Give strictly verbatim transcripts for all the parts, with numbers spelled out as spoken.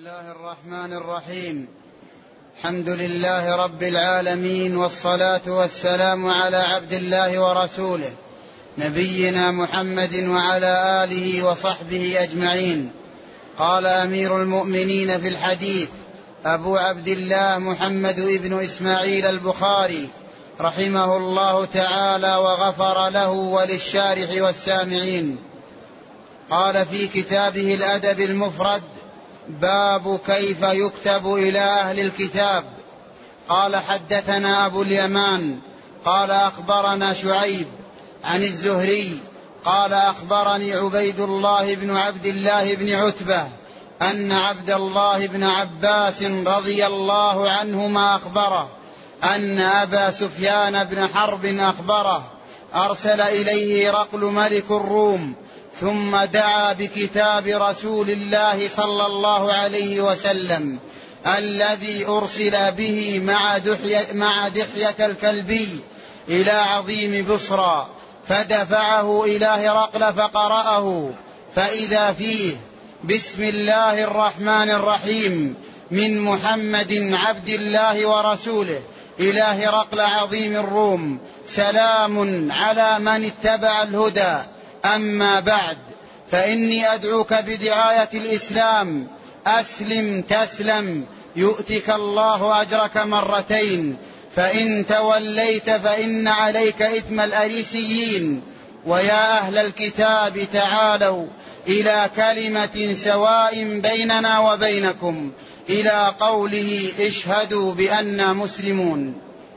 الله الرحمن الرحيم. الحمد لله رب العالمين، والصلاة والسلام على عبد الله ورسوله نبينا محمد وعلى آله وصحبه أجمعين. قال أمير المؤمنين في الحديث أبو عبد الله محمد بن إسماعيل البخاري رحمه الله تعالى وغفر له وللشارح والسامعين. قال في كتابه الأدب المفرد: باب كيف يكتب إلى أهل الكتاب. قال: حدثنا أبو اليمان قال أخبرنا شعيب عن الزهري قال أخبرني عبيد الله بن عبد الله بن عتبة أن عبد الله بن عباس رضي الله عنهما أخبره أن أبا سفيان بن حرب أخبره أرسل إليه هرقل ملك الروم، ثم دعا بكتاب رسول الله صلى الله عليه وسلم الذي أرسل به مع دحية, مع دحية الكلبي إلى عظيم بصرى، فدفعه إلى هرقل فقرأه، فإذا فيه: بسم الله الرحمن الرحيم، من محمد عبد الله ورسوله إلى هرقل عظيم الروم، سلام على من اتبع الهدى، أما بعد، فإني أدعوك بدعاية الإسلام، أسلم تسلم يؤتك الله أجرك مرتين، فإن توليت فإن عليك إثم الأريسيين. ويا أهل الكتاب تعالوا إلى كلمة سواء بيننا وبينكم، إلى قوله: اشهدوا بأننا مسلمون.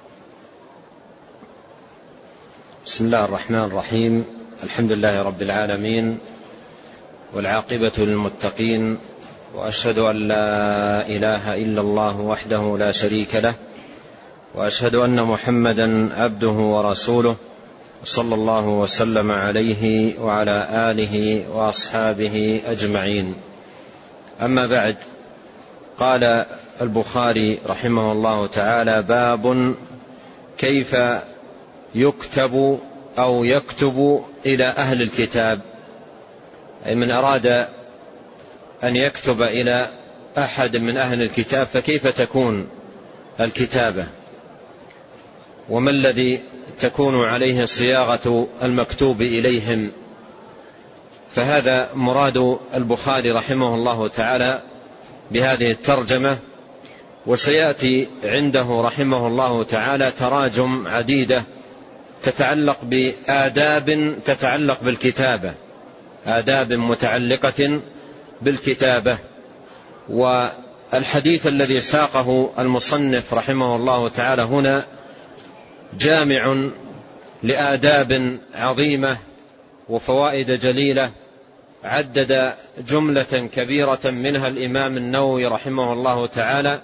بسم الله الرحمن الرحيم. الحمد لله رب العالمين، والعاقبة للمتقين، وأشهد أن لا إله إلا الله وحده لا شريك له، وأشهد أن محمدا عبده ورسوله، صلى الله وسلم عليه وعلى آله وأصحابه أجمعين. أما بعد، قال البخاري رحمه الله تعالى: باب كيف يكتب أو يكتب إلى أهل الكتاب، أي من أراد أن يكتب إلى أحد من أهل الكتاب فكيف تكون الكتابة، وما الذي تكون عليه صياغة المكتوب إليهم. فهذا مراد البخاري رحمه الله تعالى بهذه الترجمة. وسيأتي عنده رحمه الله تعالى تراجم عديدة تتعلق بآداب تتعلق بالكتابة، آداب متعلقة بالكتابة. والحديث الذي ساقه المصنف رحمه الله تعالى هنا جامع لآداب عظيمة وفوائد جليلة، عدد جملة كبيرة منها الإمام النووي رحمه الله تعالى،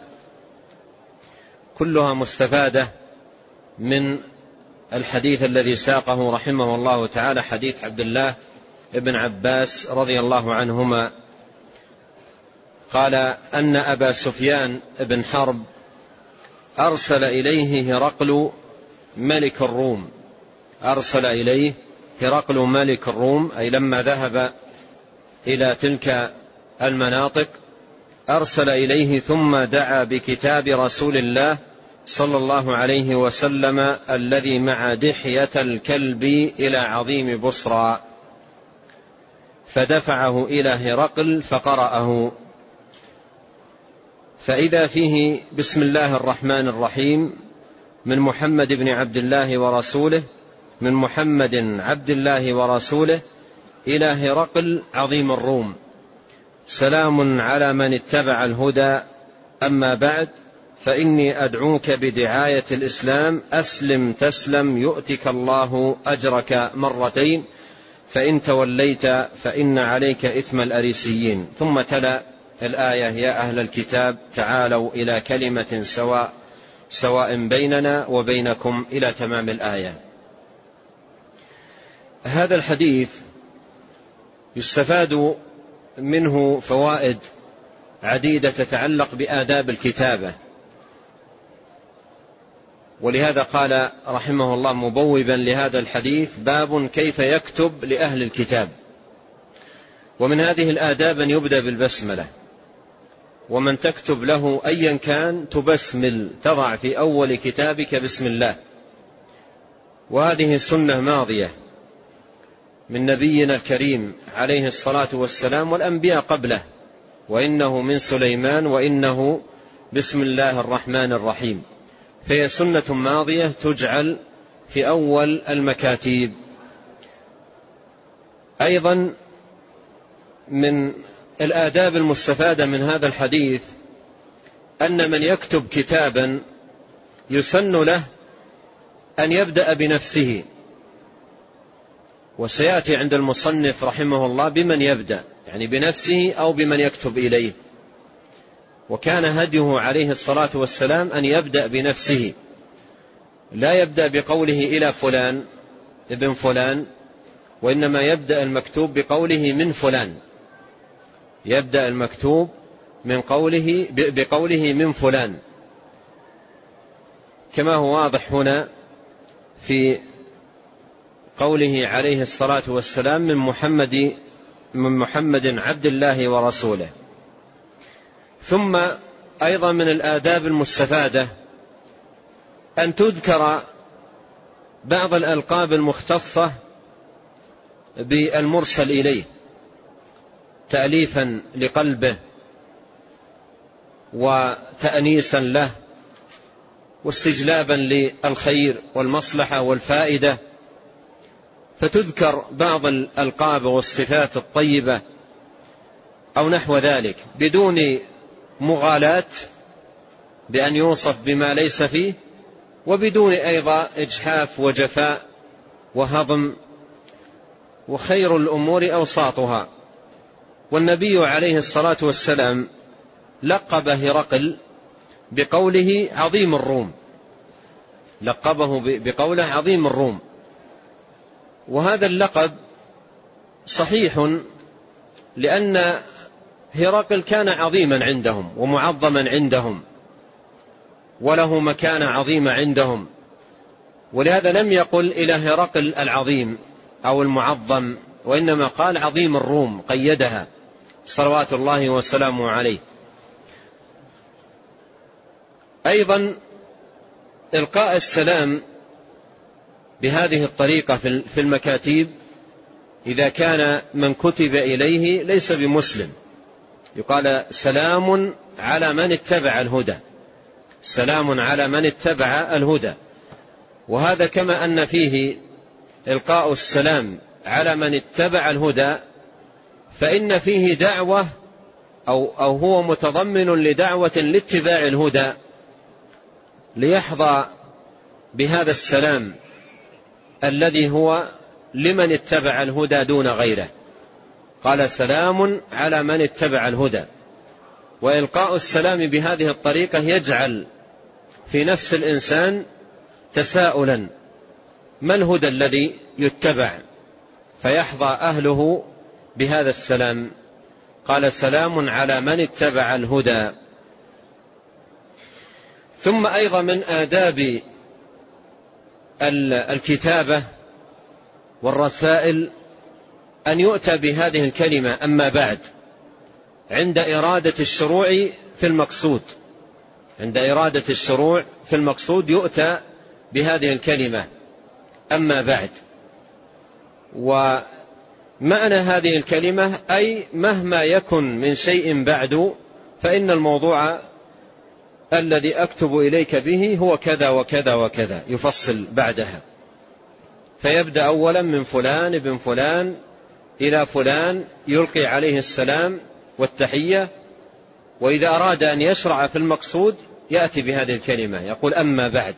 كلها مستفادة من الحديث الذي ساقه رحمه الله تعالى، حديث عبد الله ابن عباس رضي الله عنهما. قال أن أبا سفيان بن حرب أرسل إليه هرقل ملك الروم، أرسل إليه هرقل ملك الروم، أي لما ذهب إلى تلك المناطق أرسل إليه ثم دعا بكتاب رسول الله صلى الله عليه وسلم الذي مع دحية الكلب إلى عظيم بصرى، فدفعه إلى هرقل فقرأه، فإذا فيه: بسم الله الرحمن الرحيم، من محمد بن عبد الله ورسوله، من محمد عبد الله ورسوله إلى هرقل عظيم الروم، سلام على من اتبع الهدى، أما بعد، فإني أدعوك بدعاية الإسلام، أسلم تسلم يؤتك الله أجرك مرتين، فإن توليت فإن عليك إثم الأريسيين. ثم تلا الآية: يا أهل الكتاب تعالوا إلى كلمة سواء سواء بيننا وبينكم، إلى تمام الآية. هذا الحديث يستفاد منه فوائد عديدة تتعلق بآداب الكتابة، ولهذا قال رحمه الله مبوبا لهذا الحديث: باب كيف يكتب لأهل الكتاب. ومن هذه الآداب أن يبدأ بالبسملة، ومن تكتب له أيا كان تبسمل، تضع في أول كتابك بسم الله. وهذه سنة ماضية من نبينا الكريم عليه الصلاة والسلام والأنبياء قبله، وإنه من سليمان وإنه بسم الله الرحمن الرحيم. فهي سنة ماضية تجعل في أول المكاتيب. أيضا من الآداب المستفادة من هذا الحديث أن من يكتب كتابا يسن له أن يبدأ بنفسه، وسيأتي عند المصنف رحمه الله بمن يبدأ، يعني بنفسه أو بمن يكتب إليه. وكان هديه عليه الصلاة والسلام أن يبدأ بنفسه، لا يبدأ بقوله إلى فلان ابن فلان، وإنما يبدأ المكتوب بقوله من فلان، يبدأ المكتوب من قوله بقوله من فلان، كما هو واضح هنا في قوله عليه الصلاة والسلام من محمد من محمد عبد الله ورسوله. ثم أيضا من الآداب المستفادة أن تذكر بعض الألقاب المختصة بالمرسل إليه تأليفا لقلبه وتأنيسا له واستجلابا للخير والمصلحة والفائدة، فتذكر بعض الألقاب والصفات الطيبة أو نحو ذلك بدون مغالاة بأن يوصف بما ليس فيه، وبدون أيضا إجحاف وجفاء وهضم، وخير الأمور أوساطها. والنبي عليه الصلاة والسلام لقب هرقل بقوله عظيم الروم، لقبه بقوله عظيم الروم، وهذا اللقب صحيح لأن هرقل كان عظيما عندهم ومعظما عندهم وله مكانة عظيمة عندهم، ولهذا لم يقل إلى هرقل العظيم أو المعظم، وإنما قال عظيم الروم، قيدها صلوات الله وسلامه عليه. أيضا إلقاء السلام بهذه الطريقة في المكاتيب إذا كان من كتب إليه ليس بمسلم، يقال سلام على من اتبع الهدى، سلام على من اتبع الهدى. وهذا كما أن فيه إلقاء السلام على من اتبع الهدى، فإن فيه دعوة أو, أو هو متضمن لدعوة لاتباع الهدى، ليحظى بهذا السلام الذي هو لمن اتبع الهدى دون غيره. قال سلام على من اتبع الهدى. وإلقاء السلام بهذه الطريقة يجعل في نفس الإنسان تساؤلا ما الهدى الذي يتبع، فيحظى أهله بهذا السلام. قال سلام على من اتبع الهدى. ثم أيضا من آداب الكتابة والرسائل أن يؤتى بهذه الكلمة أما بعد عند إرادة الشروع في المقصود، عند إرادة الشروع في المقصود يؤتى بهذه الكلمة أما بعد. ومعنى هذه الكلمة أي مهما يكن من شيء بعد فإن الموضوع الذي أكتب إليك به هو كذا وكذا وكذا، يفصل بعدها، فيبدأ أولا من فلان ابن فلان إلى فلان، يلقي عليه السلام والتحية، وإذا أراد أن يشرع في المقصود يأتي بهذه الكلمة يقول أما بعد.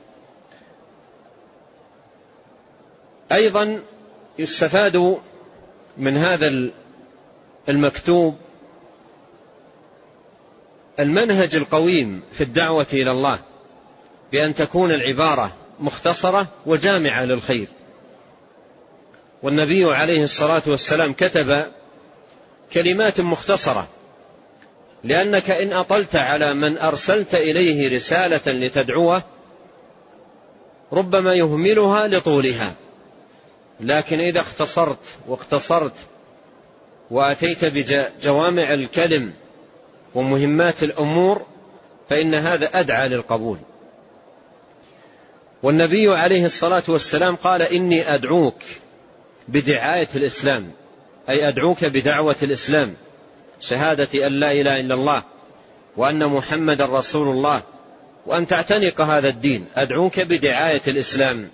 أيضا يستفاد من هذا المكتوب المنهج القويم في الدعوة إلى الله، بأن تكون العبارة مختصرة وجامعة للخير. والنبي عليه الصلاة والسلام كتب كلمات مختصرة، لأنك إن أطلت على من أرسلت إليه رسالة لتدعوه ربما يهملها لطولها، لكن إذا اختصرت واقتصرت وأتيت بجوامع الكلم ومهمات الأمور فإن هذا أدعى للقبول. والنبي عليه الصلاة والسلام قال إني أدعوك بدعاية الإسلام، أي أدعوك بدعوة الإسلام، شهادة أن لا إله إلا الله وأن محمد رسول الله، وأن تعتنق هذا الدين. أدعوك بدعاية الإسلام.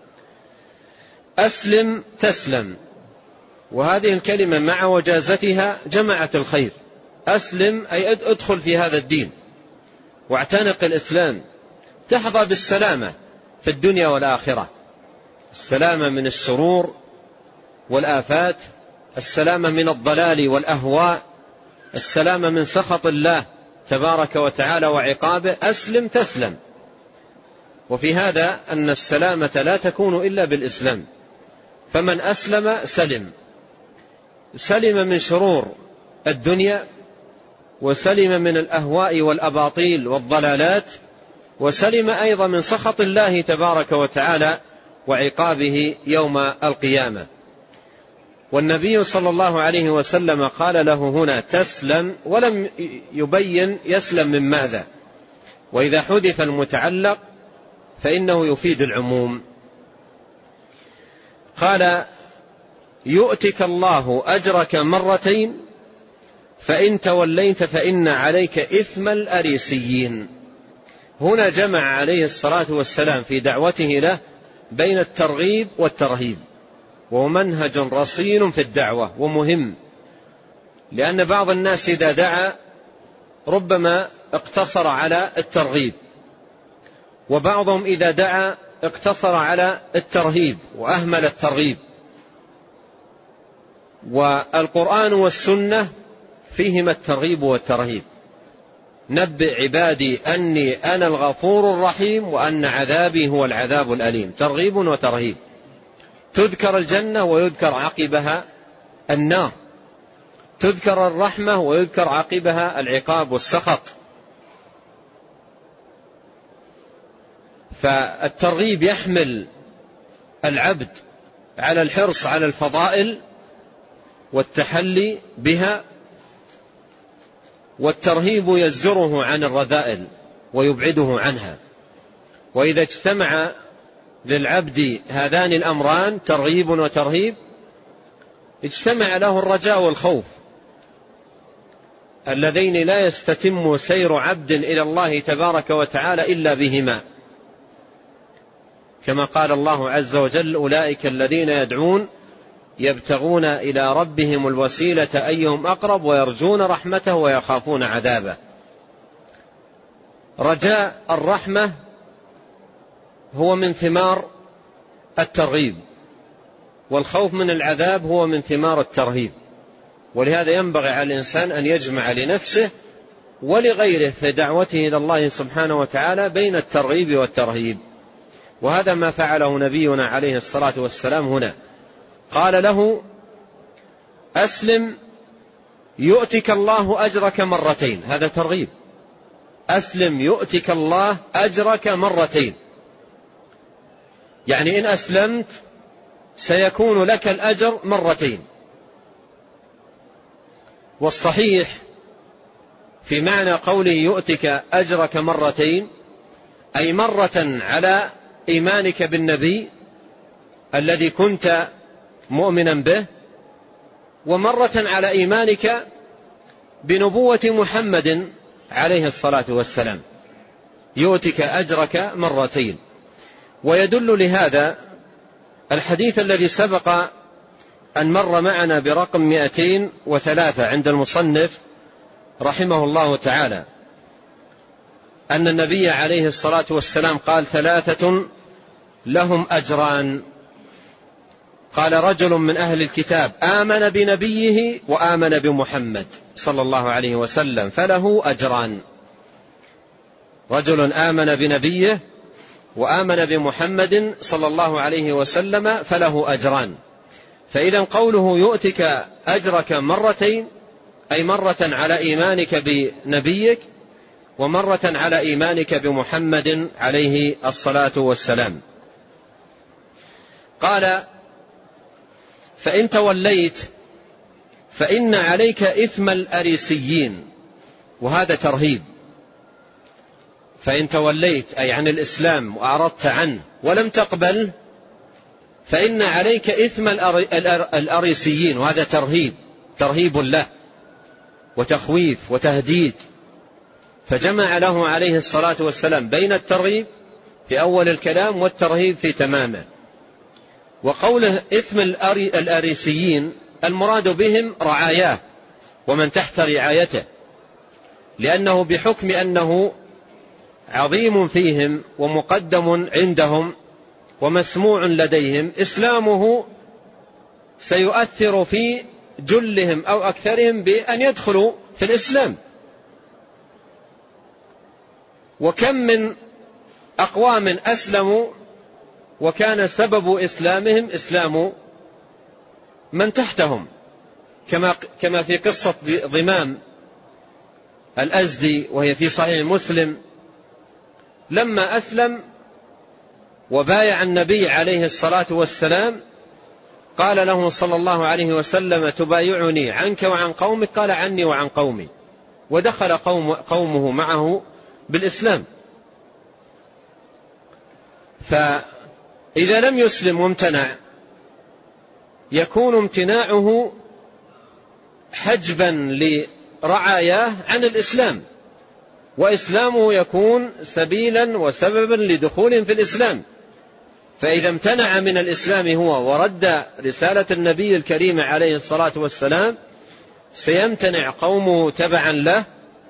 أسلم تسلم، وهذه الكلمة مع وجازتها جمعت الخير. أسلم أي ادخل في هذا الدين واعتنق الإسلام، تحظى بالسلامة في الدنيا والآخرة، السلامة من الشرور والآفات، السلامة من الضلال والأهواء، السلامة من سخط الله تبارك وتعالى وعقابه. أسلم تسلم. وفي هذا أن السلامة لا تكون إلا بالإسلام، فمن أسلم سلم، سلم من شرور الدنيا، وسلم من الأهواء والأباطيل والضلالات، وسلم أيضا من سخط الله تبارك وتعالى وعقابه يوم القيامة. والنبي صلى الله عليه وسلم قال له هنا تسلم، ولم يبين يسلم من ماذا، وإذا حذف المتعلق فإنه يفيد العموم. قال يؤتك الله أجرك مرتين فإن توليت فإن عليك إثم الأريسيين. هنا جمع عليه الصلاة والسلام في دعوته له بين الترغيب والترهيب، وهو منهج رصين في الدعوة ومهم، لأن بعض الناس إذا دعا ربما اقتصر على الترغيب، وبعضهم إذا دعا اقتصر على الترهيب وأهمل الترغيب. والقرآن والسنة فيهما الترغيب والترهيب. نبئ عبادي أني أنا الغفور الرحيم وأن عذابي هو العذاب الأليم، ترغيب وترهيب. تذكر الجنة ويذكر عقبها النار، تذكر الرحمة ويذكر عقبها العقاب والسخط. فالترغيب يحمل العبد على الحرص على الفضائل والتحلي بها، والترهيب يزجره عن الرذائل ويبعده عنها. وإذا اجتمع للعبد هذان الأمران ترغيب وترهيب اجتمع له الرجاء والخوف، اللذين لا يستتم سير عبد إلى الله تبارك وتعالى إلا بهما، كما قال الله عز وجل أولئك الذين يدعون يبتغون إلى ربهم الوسيلة أيهم أقرب ويرجون رحمته ويخافون عذابه. رجاء الرحمة هو من ثمار الترغيب، والخوف من العذاب هو من ثمار الترهيب. ولهذا ينبغي على الإنسان أن يجمع لنفسه ولغيره في دعوته إلى الله سبحانه وتعالى بين الترغيب والترهيب. وهذا ما فعله نبينا عليه الصلاة والسلام هنا. قال له أسلم يؤتك الله أجرك مرتين، هذا ترغيب. أسلم يؤتك الله أجرك مرتين، يعني إن أسلمت سيكون لك الأجر مرتين. والصحيح في معنى قوله يؤتك أجرك مرتين أي مرة على إيمانك بالنبي الذي كنت مؤمنا به، ومرة على إيمانك بنبوة محمد عليه الصلاة والسلام، يؤتك أجرك مرتين. ويدل لهذا الحديث الذي سبق أن مر معنا برقم مئتين وثلاثة عند المصنف رحمه الله تعالى، أن النبي عليه الصلاة والسلام قال ثلاثة لهم أجران. قال رجل من أهل الكتاب آمن بنبيه وآمن بمحمد صلى الله عليه وسلم فله أجران. رجل آمن بنبيه وآمن بمحمد صلى الله عليه وسلم فله أجران. فإذا قوله يؤتك أجرك مرتين أي مرة على إيمانك بنبيك ومرة على إيمانك بمحمد عليه الصلاة والسلام. قال فإن توليت فإن عليك إثم الأريسيين. وهذا ترهيب. فإن توليت أي عن الإسلام وأعرضت عنه ولم تقبل فإن عليك إثم الأريسيين، وهذا ترهيب ترهيب له وتخويف وتهديد. فجمع له عليه الصلاة والسلام بين الترغيب في أول الكلام والترهيب في تمامه. وقوله إثم الأريسيين المراد بهم رعاياه ومن تحت رعايته، لأنه بحكم أنه عظيم فيهم ومقدم عندهم ومسموع لديهم إسلامه سيؤثر في جلهم أو أكثرهم بأن يدخلوا في الإسلام. وكم من أقوام أسلموا وكان سبب إسلامهم إسلام من تحتهم، كما كما في قصة ضمام الأزدي وهي في صحيح مسلم، لما أسلم وبايع النبي عليه الصلاة والسلام قال له صلى الله عليه وسلم تبايعني عنك وعن قومك؟ قال عني وعن قومي، ودخل قوم قومه معه بالإسلام. فإذا لم يسلم وامتنع يكون امتناعه حجبا لرعاياه عن الإسلام، وإسلامه يكون سبيلا وسببا لدخول في الإسلام. فإذا امتنع من الإسلام هو ورد رسالة النبي الكريم عليه الصلاة والسلام سيمتنع قومه تبعا له،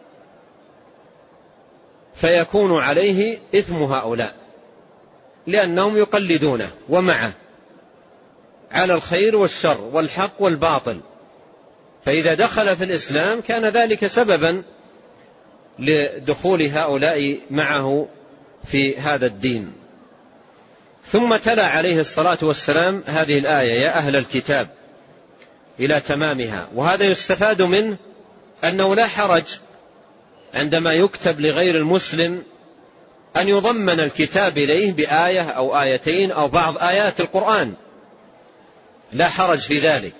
فيكون عليه إثم هؤلاء لأنهم يقلدونه ومعه على الخير والشر والحق والباطل. فإذا دخل في الإسلام كان ذلك سببا لدخول هؤلاء معه في هذا الدين. ثم تلا عليه الصلاة والسلام هذه الآية يا أهل الكتاب إلى تمامها. وهذا يستفاد منه أنه لا حرج عندما يكتب لغير المسلم أن يضمن الكتاب إليه بآية أو آيتين أو بعض آيات القرآن، لا حرج في ذلك.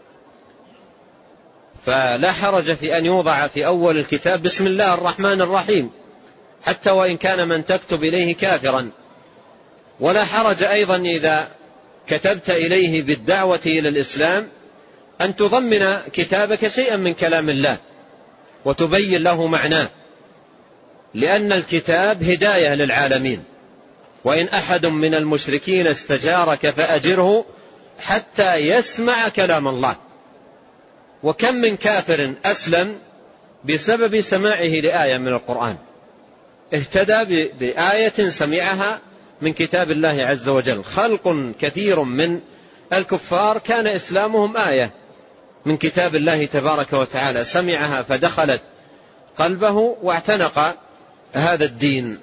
فلا حرج في أن يوضع في أول الكتاب بسم الله الرحمن الرحيم حتى وإن كان من تكتب إليه كافرا. ولا حرج أيضا إذا كتبت إليه بالدعوة إلى الإسلام أن تضمن كتابك شيئا من كلام الله وتبين له معناه، لأن الكتاب هداية للعالمين. وإن أحد من المشركين استجارك فأجره حتى يسمع كلام الله. وكم من كافر أسلم بسبب سماعه لآية من القرآن، اهتدى بآية سمعها من كتاب الله عز وجل. خلق كثير من الكفار كان إسلامهم آية من كتاب الله تبارك وتعالى، سمعها فدخلت قلبه واعتنق هذا الدين.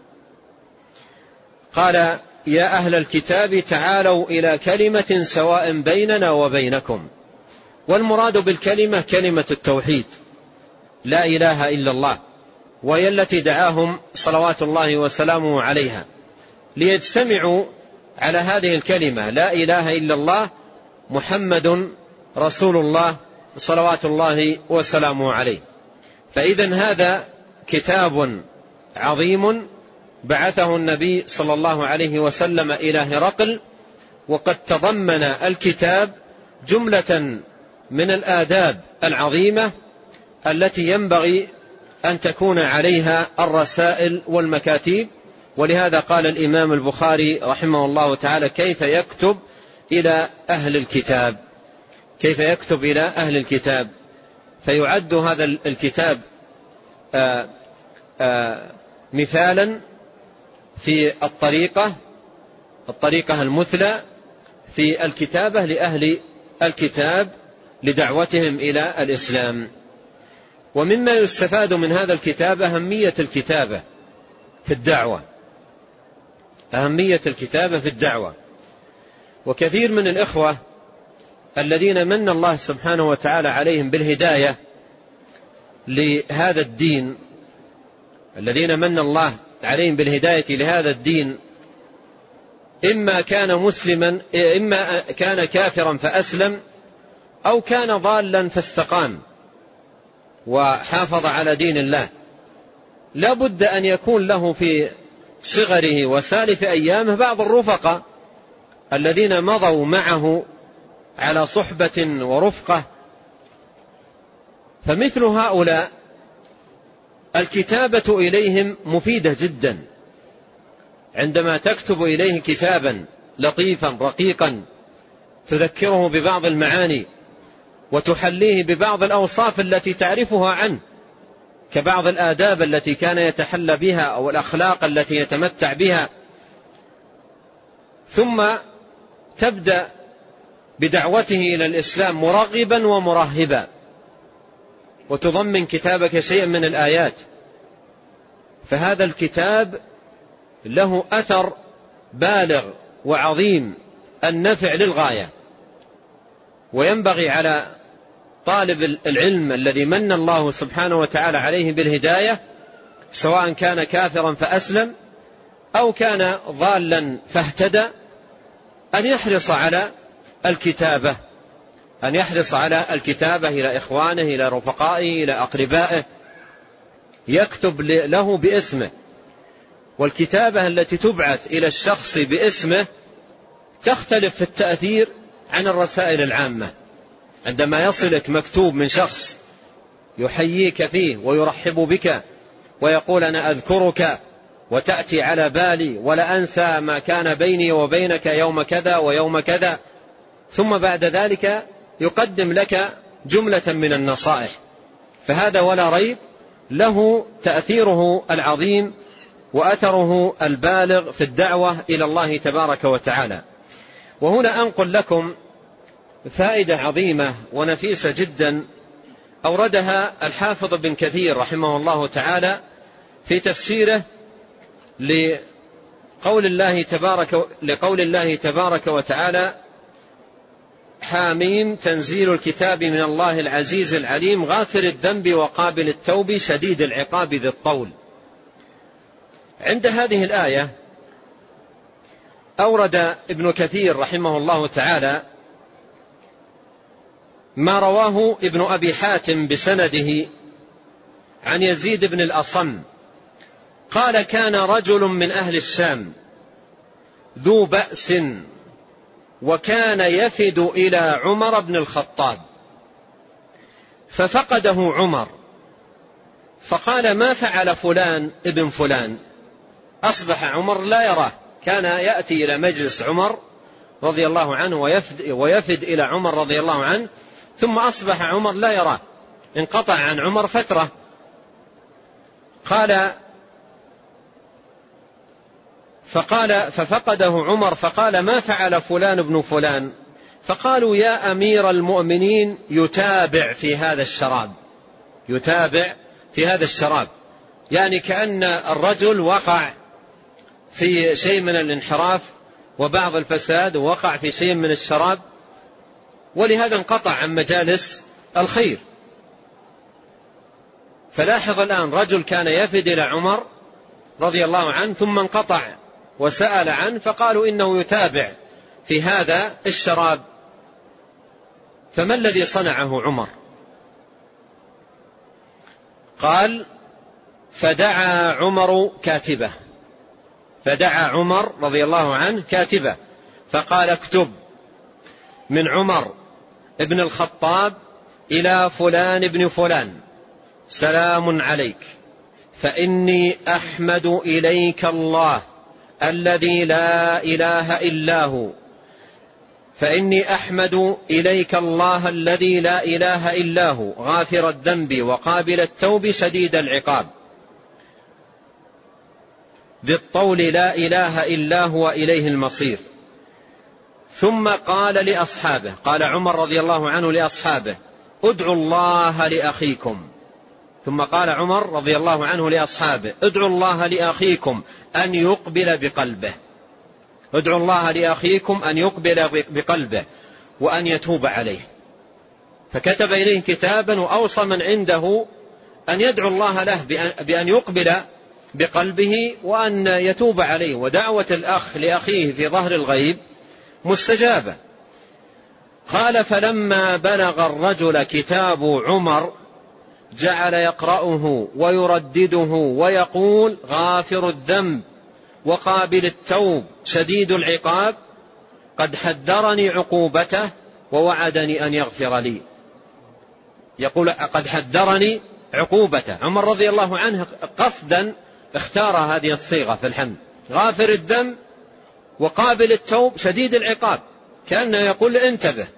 قال يا أهل الكتاب تعالوا إلى كلمة سواء بيننا وبينكم. والمراد بالكلمة كلمة التوحيد، لا إله إلا الله، وهي التي دعاهم صلوات الله وسلامه عليها ليجتمعوا على هذه الكلمة لا إله إلا الله محمد رسول الله صلوات الله وسلامه عليه. فإذن هذا كتاب عظيم بعثه النبي صلى الله عليه وسلم إلى هرقل، وقد تضمن الكتاب جملة من الآداب العظيمة التي ينبغي أن تكون عليها الرسائل والمكاتيب. ولهذا قال الإمام البخاري رحمه الله تعالى كيف يكتب إلى أهل الكتاب، كيف يكتب إلى أهل الكتاب. فيعد هذا الكتاب آآ آآ مثالا في الطريقة الطريقة المثلى في الكتابة لأهل الكتاب لدعوتهم إلى الإسلام. ومما يستفاد من هذا الكتاب أهمية الكتابة في الدعوة، أهمية الكتابة في الدعوة. وكثير من الإخوة الذين من الله سبحانه وتعالى عليهم بالهداية لهذا الدين، الذين من الله عليهم بالهداية لهذا الدين، إما كان مسلما إما كان كافرا فأسلم، أو كان ضالا فاستقام. وحافظ على دين الله لا بد أن يكون له في صغره وسالف أيامه بعض الرفقة الذين مضوا معه على صحبة ورفقة. فمثل هؤلاء الكتابة إليهم مفيدة جدا. عندما تكتب إليه كتابا لطيفا رقيقا تذكره ببعض المعاني وتحليه ببعض الأوصاف التي تعرفها عنه، كبعض الآداب التي كان يتحلى بها أو الأخلاق التي يتمتع بها، ثم تبدأ بدعوته إلى الإسلام مرغبا ومرهبا، وتضمن كتابك شيئا من الآيات، فهذا الكتاب له أثر بالغ وعظيم النفع للغاية. وينبغي على طالب العلم الذي من الله سبحانه وتعالى عليه بالهداية، سواء كان كافرا فأسلم أو كان ضالا فاهتدى، أن يحرص على الكتابة أن يحرص على الكتابة إلى إخوانه، إلى رفقائه، إلى أقربائه، يكتب له باسمه. والكتابة التي تبعث إلى الشخص باسمه تختلف في التأثير عن الرسائل العامة. عندما يصلك مكتوب من شخص يحييك فيه ويرحب بك ويقول أنا أذكرك وتأتي على بالي ولا أنسى ما كان بيني وبينك يوم كذا ويوم كذا، ثم بعد ذلك يقدم لك جملة من النصائح، فهذا ولا ريب له تأثيره العظيم وأثره البالغ في الدعوة إلى الله تبارك وتعالى. وهنا أنقل لكم فائدة عظيمة ونفيسة جدا أوردها الحافظ بن كثير رحمه الله تعالى في تفسيره لقول الله تبارك, لقول الله تبارك وتعالى: حاميم تنزيل الكتاب من الله العزيز العليم غافر الذنب وقابل التوب شديد العقاب ذي الطول. عند هذه الآية أورد ابن كثير رحمه الله تعالى ما رواه ابن أبي حاتم بسنده عن يزيد بن الأصم قال: كان رجل من أهل الشام ذو بأس وكان يفد إلى عمر بن الخطاب، ففقده عمر فقال: ما فعل فلان ابن فلان؟ أصبح عمر لا يراه، كان يأتي إلى مجلس عمر رضي الله عنه ويفد, ويفد إلى عمر رضي الله عنه، ثم أصبح عمر لا يراه، انقطع عن عمر فترة. قال فقال ففقده عمر فقال: ما فعل فلان ابن فلان؟ فقالوا: يا أمير المؤمنين يتابع في هذا الشراب، يتابع في هذا الشراب، يعني كأن الرجل وقع في شيء من الانحراف وبعض الفساد ووقع في شيء من الشراب، ولهذا انقطع عن مجالس الخير. فلاحظ الآن رجل كان يفد إلى عمر رضي الله عنه ثم انقطع وسأل عنه، فقالوا إنه يتابع في هذا الشراب. فما الذي صنعه عمر؟ قال: فدعا عمر كاتبه، فدعا عمر رضي الله عنه كاتبه فقال: اكتب من عمر ابن الخطاب إلى فلان ابن فلان سلام عليك، فإني أحمد إليك الله الذي لا إله إلا هو، فإني أحمد إليك الله الذي لا إله إلا هو غافر الذنب وقابل التوب شديد العقاب ذي الطول لا إله إلا هو إليه المصير. ثم قال لأصحابه، قال عمر رضي الله عنه لأصحابه: ادعوا الله لأخيكم. ثم قال عمر رضي الله عنه لأصحابه: ادعوا الله لأخيكم أن يقبل بقلبه، ادعوا الله لأخيكم أن يقبل بقلبه وأن يتوب عليه. فكتب إليه كتابا وأوصى من عنده أن يدعو الله له بأن يقبل بقلبه وأن يتوب عليه، ودعوة الأخ لأخيه في ظهر الغيب مستجابة. قال: فلما بلغ الرجل كتاب عمر جعل يقرأه ويردده ويقول: غافر الذنب وقابل التوب شديد العقاب، قد حذرني عقوبته ووعدني أن يغفر لي. يقول قد حذرني عقوبته. عمر رضي الله عنه قصدا اختار هذه الصيغة في الحمد: غافر الذنب وقابل التوب شديد العقاب، كأنه يقول: انتبه،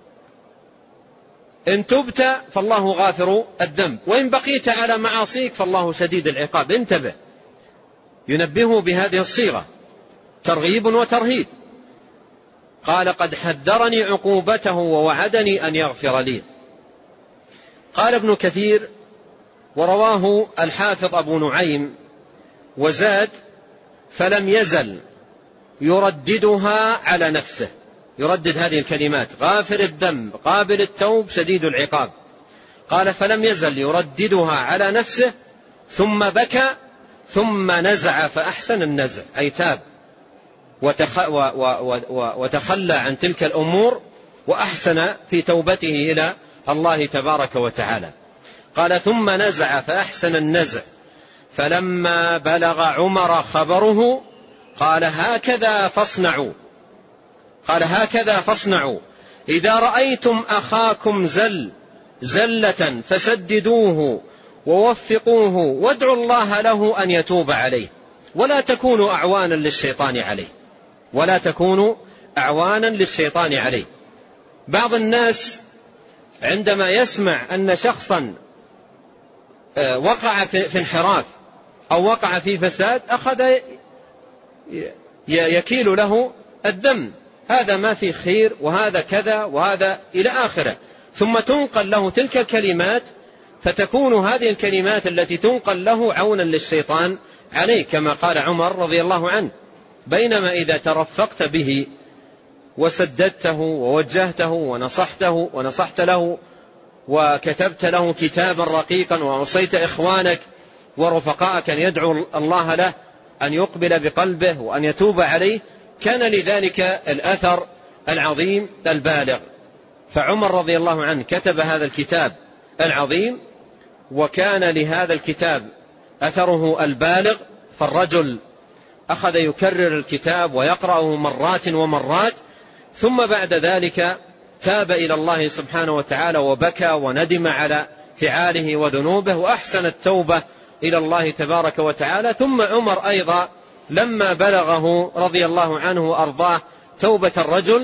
إن تبت فالله غافر الذنب، وإن بقيت على معاصيك فالله شديد العقاب، انتبه. ينبهه بهذه الصيغة ترغيب وترهيب. قال: قد حذرني عقوبته ووعدني أن يغفر لي. قال ابن كثير: ورواه الحافظ أبو نعيم وزاد: فلم يزل يرددها على نفسه، يردد هذه الكلمات: غافر الذنب قابل التوب شديد العقاب. قال: فلم يزل يرددها على نفسه، ثم بكى، ثم نزع فأحسن النزع، أي تاب وتخ... و... و... و... وتخلى عن تلك الأمور وأحسن في توبته إلى الله تبارك وتعالى. قال: ثم نزع فأحسن النزع، فلما بلغ عمر خبره قال: هكذا فاصنعوا قال هكذا فاصنعوا إذا رأيتم أخاكم زل زلة فسددوه ووفقوه وادعوا الله له أن يتوب عليه، ولا تكونوا أعوانا للشيطان عليه ولا تكونوا أعوانا للشيطان عليه. بعض الناس عندما يسمع أن شخصا وقع في انحراف أو وقع في فساد أخذ يكيل له الذنب: هذا ما في خير، وهذا كذا، وهذا إلى آخره، ثم تنقل له تلك الكلمات، فتكون هذه الكلمات التي تنقل له عونا للشيطان عليه، كما قال عمر رضي الله عنه: بينما إذا ترفقت به وسددته ووجهته ونصحته ونصحت له وكتبت له كتابا رقيقا ووصيت إخوانك ورفقائك أن يدعو الله له أن يقبل بقلبه وأن يتوب عليه، كان لذلك الأثر العظيم البالغ. فعمر رضي الله عنه كتب هذا الكتاب العظيم، وكان لهذا الكتاب أثره البالغ، فالرجل أخذ يكرر الكتاب ويقرأه مرات ومرات، ثم بعد ذلك تاب إلى الله سبحانه وتعالى وبكى وندم على فعاله وذنوبه وأحسن التوبة إلى الله تبارك وتعالى. ثم عمر أيضا لما بلغه رضي الله عنه وأرضاه توبة الرجل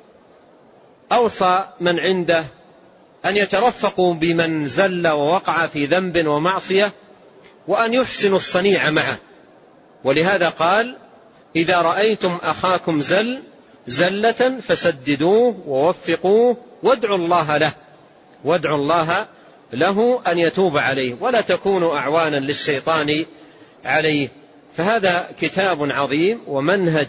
أوصى من عنده أن يترفقوا بمن زل ووقع في ذنب ومعصية وأن يحسنوا الصنيع معه، ولهذا قال: إذا رأيتم أخاكم زل زلة فسددوه ووفقوه وادعوا الله له وادعوا الله له أن يتوب عليه، ولا تكونوا أعوانا للشيطان عليه. فهذا كتاب عظيم ومنهج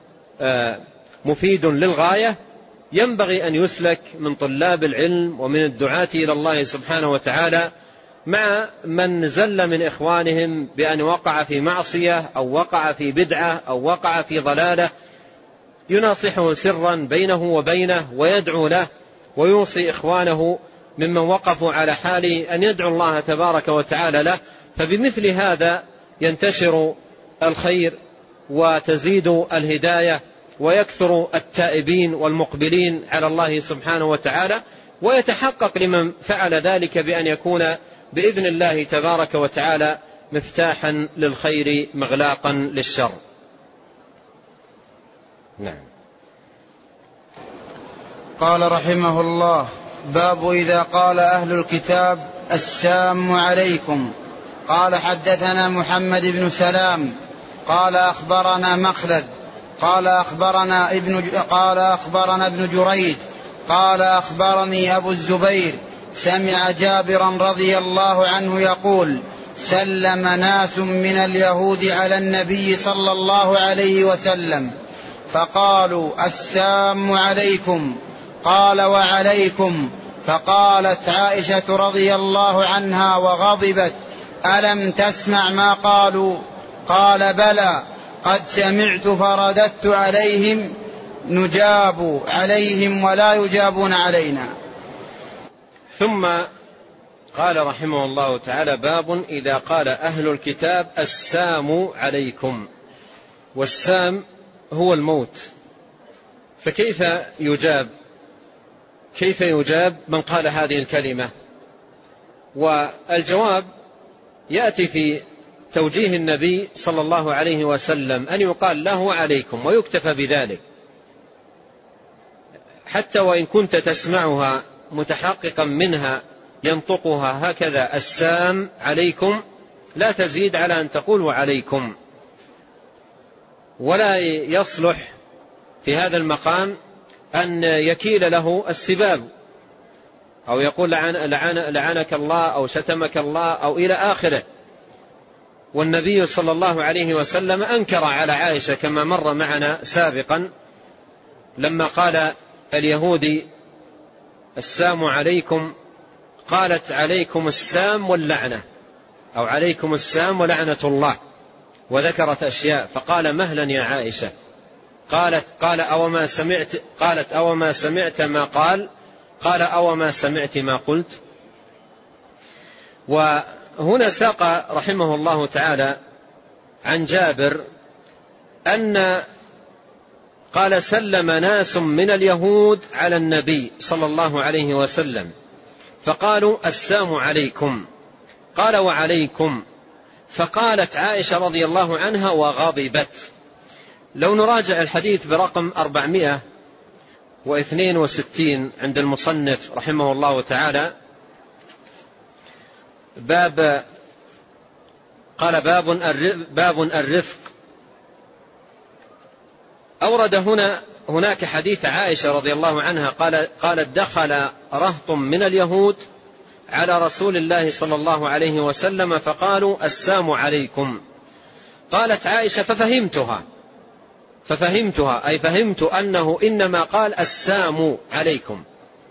مفيد للغاية، ينبغي أن يسلك من طلاب العلم ومن الدعاة إلى الله سبحانه وتعالى مع من زل من إخوانهم بأن وقع في معصية أو وقع في بدعة أو وقع في ضلالة، يناصحه سرا بينه وبينه ويدعو له ويوصي إخوانه ممن وقفوا على حاله أن يدعو الله تبارك وتعالى له. فبمثل هذا ينتشر الخير وتزيد الهداية ويكثر التائبين والمقبلين على الله سبحانه وتعالى، ويتحقق لمن فعل ذلك بأن يكون بإذن الله تبارك وتعالى مفتاحا للخير مغلاقا للشر. نعم. قال رحمه الله: باب إذا قال أهل الكتاب السام عليكم. قال: حدثنا محمد بن سلام قال أخبرنا مخلد قال أخبرنا ابن قال أخبرنا ابن جريج قال أخبرني أبو الزبير سمع جابرا رضي الله عنه يقول: سلم ناس من اليهود على النبي صلى الله عليه وسلم فقالوا: السام عليكم. قال: وعليكم. فقالت عائشة رضي الله عنها وغضبت: ألم تسمع ما قالوا؟ قال: بلى، قد سمعت فرددت عليهم: نجاب عليهم ولا يجابون علينا. ثم قال رحمه الله تعالى: باب إذا قال أهل الكتاب السام عليكم. والسام هو الموت، فكيف يجاب كيف يجاب من قال هذه الكلمة؟ والجواب يأتي في توجيه النبي صلى الله عليه وسلم أن يقال له عليكم ويكتفى بذلك، حتى وإن كنت تسمعها متحققا منها ينطقها هكذا السام عليكم، لا تزيد على أن تقول وعليكم. ولا يصلح في هذا المقام أن يكيل له السباب أو يقول لعن لعن لعنك الله أو شتمك الله أو إلى آخره. والنبي صلى الله عليه وسلم أنكر على عائشة كما مر معنا سابقا لما قال اليهودي السام عليكم، قالت عليكم السام واللعنة أو عليكم السام ولعنة الله، وذكرت أشياء، فقال مهلا يا عائشة. قالت قال أو ما سمعت قالت أو ما سمعت ما قال قال أو ما سمعت ما قلت. وهنا ساق رحمه الله تعالى عن جابر أن قال سلم ناس من اليهود على النبي صلى الله عليه وسلم فقالوا السام عليكم، قال وعليكم، فقالت عائشة رضي الله عنها وغضبت. لو نراجع الحديث برقم أربعمائة واثنين وستين عند المصنف رحمه الله تعالى، باب قال باب باب الرفق، أورد هنا هناك حديث عائشة رضي الله عنها قال قالت دخل رهط من اليهود على رسول الله صلى الله عليه وسلم فقالوا السام عليكم. قالت عائشة ففهمتها ففهمتها أي فهمت أنه إنما قال السام عليكم،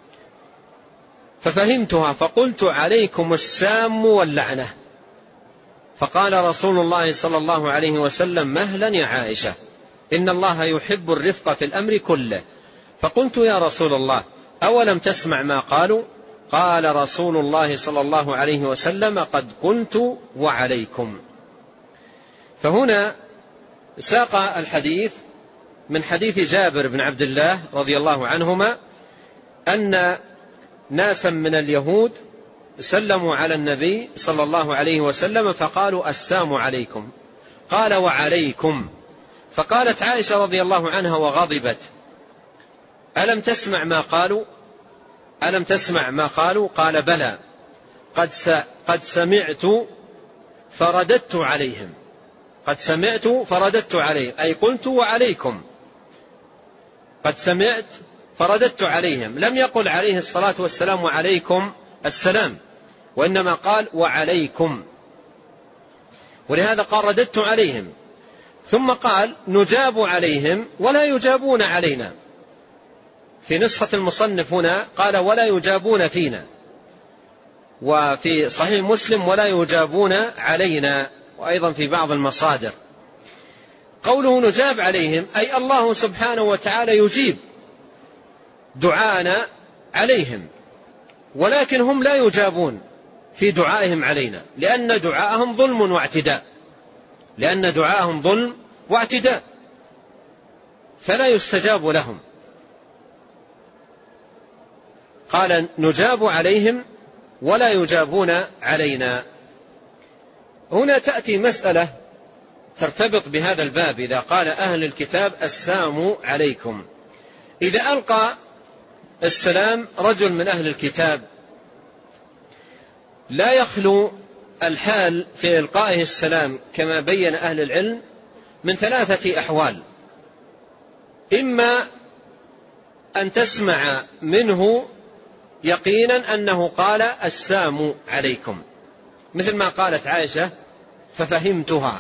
ففهمتها فقلت عليكم السام واللعنة. فقال رسول الله صلى الله عليه وسلم مهلا يا عائشة، إن الله يحب الرفق في الأمر كله. فقلت يا رسول الله أولم تسمع ما قالوا؟ قال رسول الله صلى الله عليه وسلم قد قلت وعليكم. فهنا ساق الحديث من حديث جابر بن عبد الله رضي الله عنهما أن ناسا من اليهود سلموا على النبي صلى الله عليه وسلم فقالوا السام عليكم، قال وعليكم. فقالت عائشة رضي الله عنها وغضبت ألم تسمع ما قالوا ألم تسمع ما قالوا؟ قال بلى قد قد سمعت فرددت عليهم قد سمعت فرددت عليهم أي قلت وعليكم، قد سمعت فرددت عليهم. لم يقل عليه الصلاة والسلام وعليكم السلام، وإنما قال وعليكم، ولهذا قال رددت عليهم. ثم قال نجاب عليهم ولا يجابون علينا. في نسخة المصنف هنا قال ولا يجابون فينا، وفي صحيح مسلم ولا يجابون علينا، وأيضا في بعض المصادر. قوله نجاب عليهم أي الله سبحانه وتعالى يجيب دعانا عليهم، ولكن هم لا يجابون في دعائهم علينا، لأن دعاءهم ظلم واعتداء لأن دعاءهم ظلم واعتداء فلا يستجاب لهم. قال نجاب عليهم ولا يجابون علينا. هنا تأتي مسألة ترتبط بهذا الباب. إذا قال أهل الكتاب السام عليكم، إذا ألقى السلام رجل من أهل الكتاب لا يخلو الحال في إلقائه السلام كما بين أهل العلم من ثلاثة أحوال: إما أن تسمع منه يقينا أنه قال السام عليكم، مثل ما قالت عائشة ففهمتها،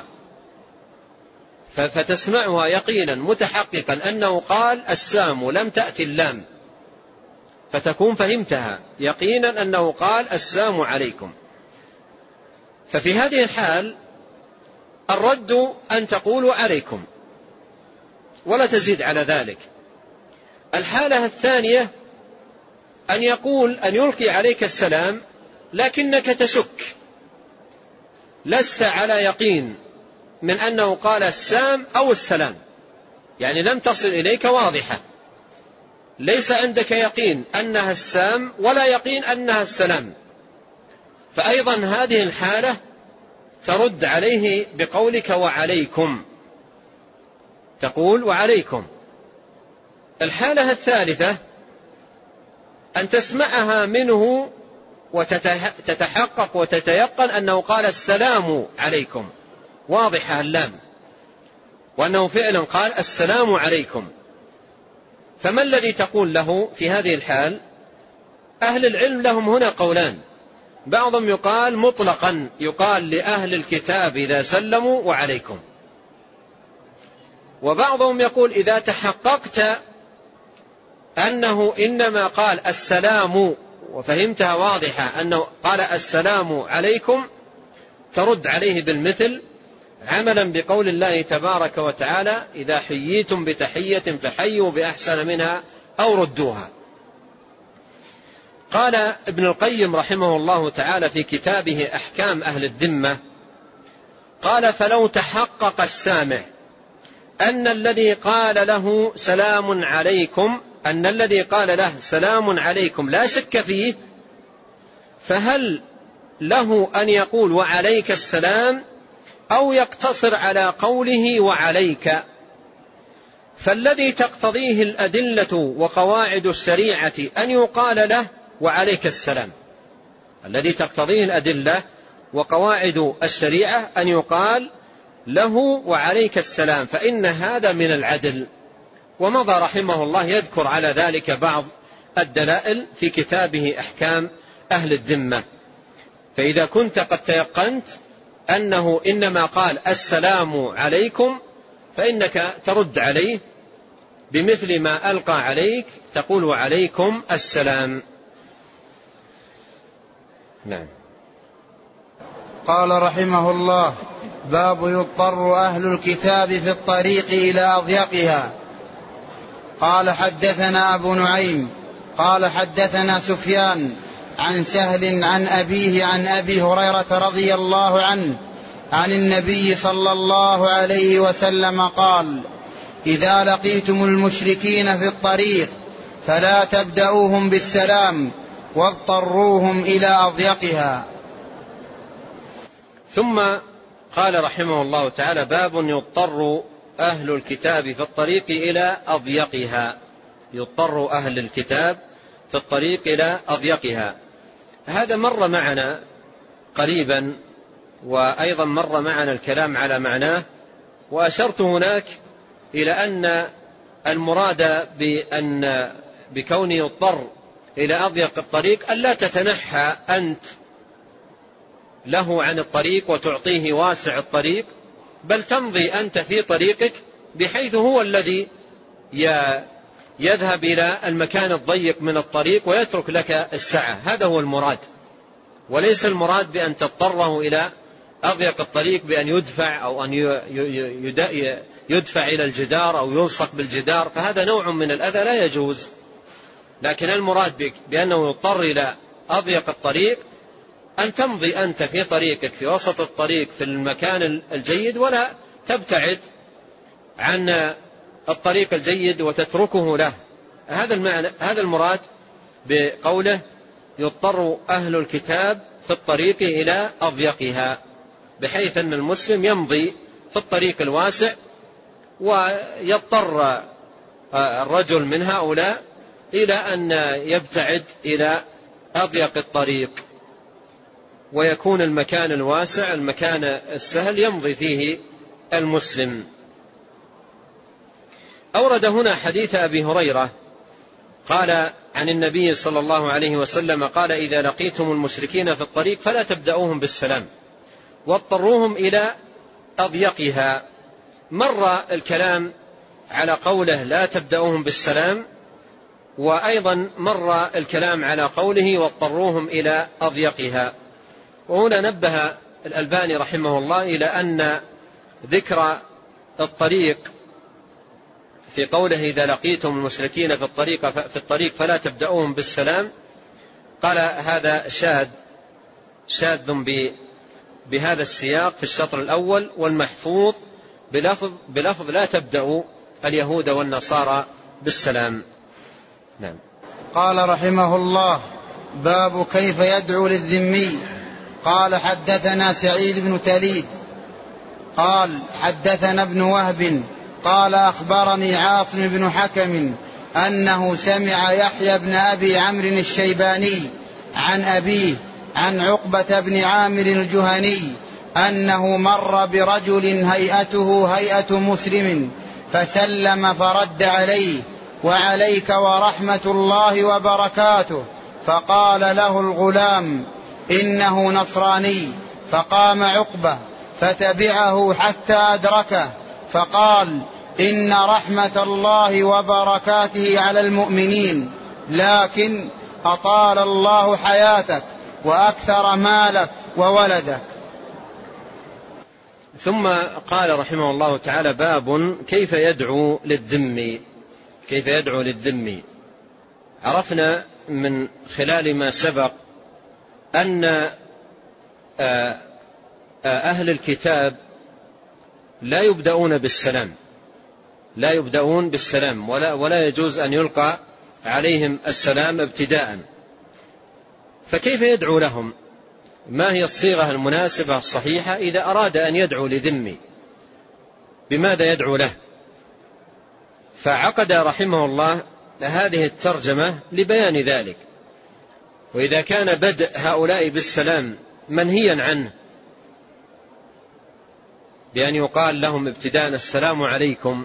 فتسمعها يقينا متحققا أنه قال السام، لم تأتي اللام، فتكون فهمتها يقينا أنه قال السام عليكم. ففي هذه الحال الرد أن تقول عليكم ولا تزيد على ذلك. الحالة الثانية أن يقول أن يلقي عليك السلام لكنك تشك، لست على يقين من أنه قال السام أو السلام، يعني لم تصل إليك واضحة، ليس عندك يقين أنها السام ولا يقين أنها السلام، فأيضا هذه الحالة ترد عليه بقولك وعليكم، تقول وعليكم. الحالة الثالثة أن تسمعها منه وتتحقق وتتيقن أنه قال السلام عليكم، واضحة اللام، وأنه فعلا قال السلام عليكم. فما الذي تقول له في هذه الحال؟ أهل العلم لهم هنا قولان، بعضهم يقال مطلقا، يقال لأهل الكتاب إذا سلموا وعليكم، وبعضهم يقول إذا تحققت أنه إنما قال السلام وفهمتها واضحة أنه قال السلام عليكم، ترد عليه بالمثل، عملا بقول الله تبارك وتعالى إذا حييتم بتحية فحيوا بأحسن منها أو ردوها. قال ابن القيم رحمه الله تعالى في كتابه أحكام أهل الذمة، قال فلو تحقق السامع أن الذي قال له سلام عليكم أن الذي قال له سلام عليكم لا شك فيه، فهل له أن يقول وعليك السلام أو يقتصر على قوله وعليك؟ فالذي تقتضيه الأدلة وقواعد الشريعة أن يقال له وعليك السلام، الذي تقتضيه الأدلة وقواعد الشريعة أن يقال له وعليك السلام، فإن هذا من العدل. ومضى رحمه الله يذكر على ذلك بعض الدلائل في كتابه أحكام أهل الذمة. فإذا كنت قد تيقنت أنه إنما قال السلام عليكم، فإنك ترد عليه بمثل ما ألقى عليك، تقول وعليكم السلام. نعم. قال رحمه الله باب يضطر أهل الكتاب في الطريق إلى أضيقها. قال حدثنا أبو نعيم قال حدثنا سفيان عن سهل عن أبيه عن أبي هريرة رضي الله عنه عن النبي صلى الله عليه وسلم قال إذا لقيتم المشركين في الطريق فلا تبدأوهم بالسلام واضطروهم إلى أضيقها. ثم قال رحمه الله تعالى باب يضطر أهل الكتاب في الطريق إلى أضيقها. يضطر أهل الكتاب في الطريق إلى أضيقها، هذا مر معنا قريبا، وأيضا مر معنا الكلام على معناه، وأشرت هناك إلى أن المراد بأن بكون يضطر إلى أضيق الطريق ألا تتنحى أنت له عن الطريق وتعطيه واسع الطريق، بل تمضي أنت في طريقك بحيث هو الذي يذهب إلى المكان الضيق من الطريق ويترك لك السعة. هذا هو المراد، وليس المراد بأن تضطره إلى أضيق الطريق بأن يدفع أو أن يدفع إلى الجدار أو يلصق بالجدار، فهذا نوع من الأذى لا يجوز. لكن المراد بأنه يضطر إلى أضيق الطريق أن تمضي أنت في طريقك في وسط الطريق في المكان الجيد، ولا تبتعد عن الطريق الجيد وتتركه له. هذا المعنى، هذا المراد بقوله يضطر أهل الكتاب في الطريق إلى أضيقها، بحيث أن المسلم يمضي في الطريق الواسع ويضطر الرجل من هؤلاء إلى أن يبتعد إلى أضيق الطريق، ويكون المكان الواسع المكان السهل يمضي فيه المسلم. أورد هنا حديث أبي هريرة قال عن النبي صلى الله عليه وسلم قال إذا لقيتم المشركين في الطريق فلا تبدأوهم بالسلام واضطروهم إلى أضيقها. مر الكلام على قوله لا تبدأوهم بالسلام، وأيضا مر الكلام على قوله واضطروهم إلى أضيقها. وهنا نبه الألباني رحمه الله إلى أن ذكر الطريق في قوله إذا لقيتم المشركين في الطريق في الطريق فلا تبدأوهم بالسلام، قال هذا شاذ شاذ بهذا السياق في الشطر الأول، والمحفوظ بلفظ, بلفظ لا تبدأ اليهود والنصارى بالسلام. نعم. قال رحمه الله: باب كيف يدعو للذمي. قال حدثنا سعيد بن تليد قال حدثنا ابن وهب قال أخبرني عاصم بن حكم أنه سمع يحيى بن أبي عمرو الشيباني عن أبيه عن عقبة بن عامر الجهني أنه مر برجل هيئته هيئة مسلم فسلم فرد عليه: وعليك ورحمة الله وبركاته. فقال له الغلام: إنه نصراني. فقام عقبة فتبعه حتى أدركه فقال: إن رحمة الله وبركاته على المؤمنين، لكن أطال الله حياتك وأكثر مالك وولدك. ثم قال رحمه الله تعالى: باب كيف يدعو للذمي. كيف يدعو للذمي. عرفنا من خلال ما سبق أن أهل الكتاب لا يبدأون بالسلام لا يبدأون بالسلام ولا, ولا يجوز أن يلقى عليهم السلام ابتداء. فكيف يدعو لهم؟ ما هي الصيغة المناسبة الصحيحة إذا أراد أن يدعو لذمي؟ بماذا يدعو له؟ فعقد رحمه الله هذه الترجمة لبيان ذلك. وإذا كان بدء هؤلاء بالسلام منهيا عنه بأن يقال لهم ابتداء السلام عليكم،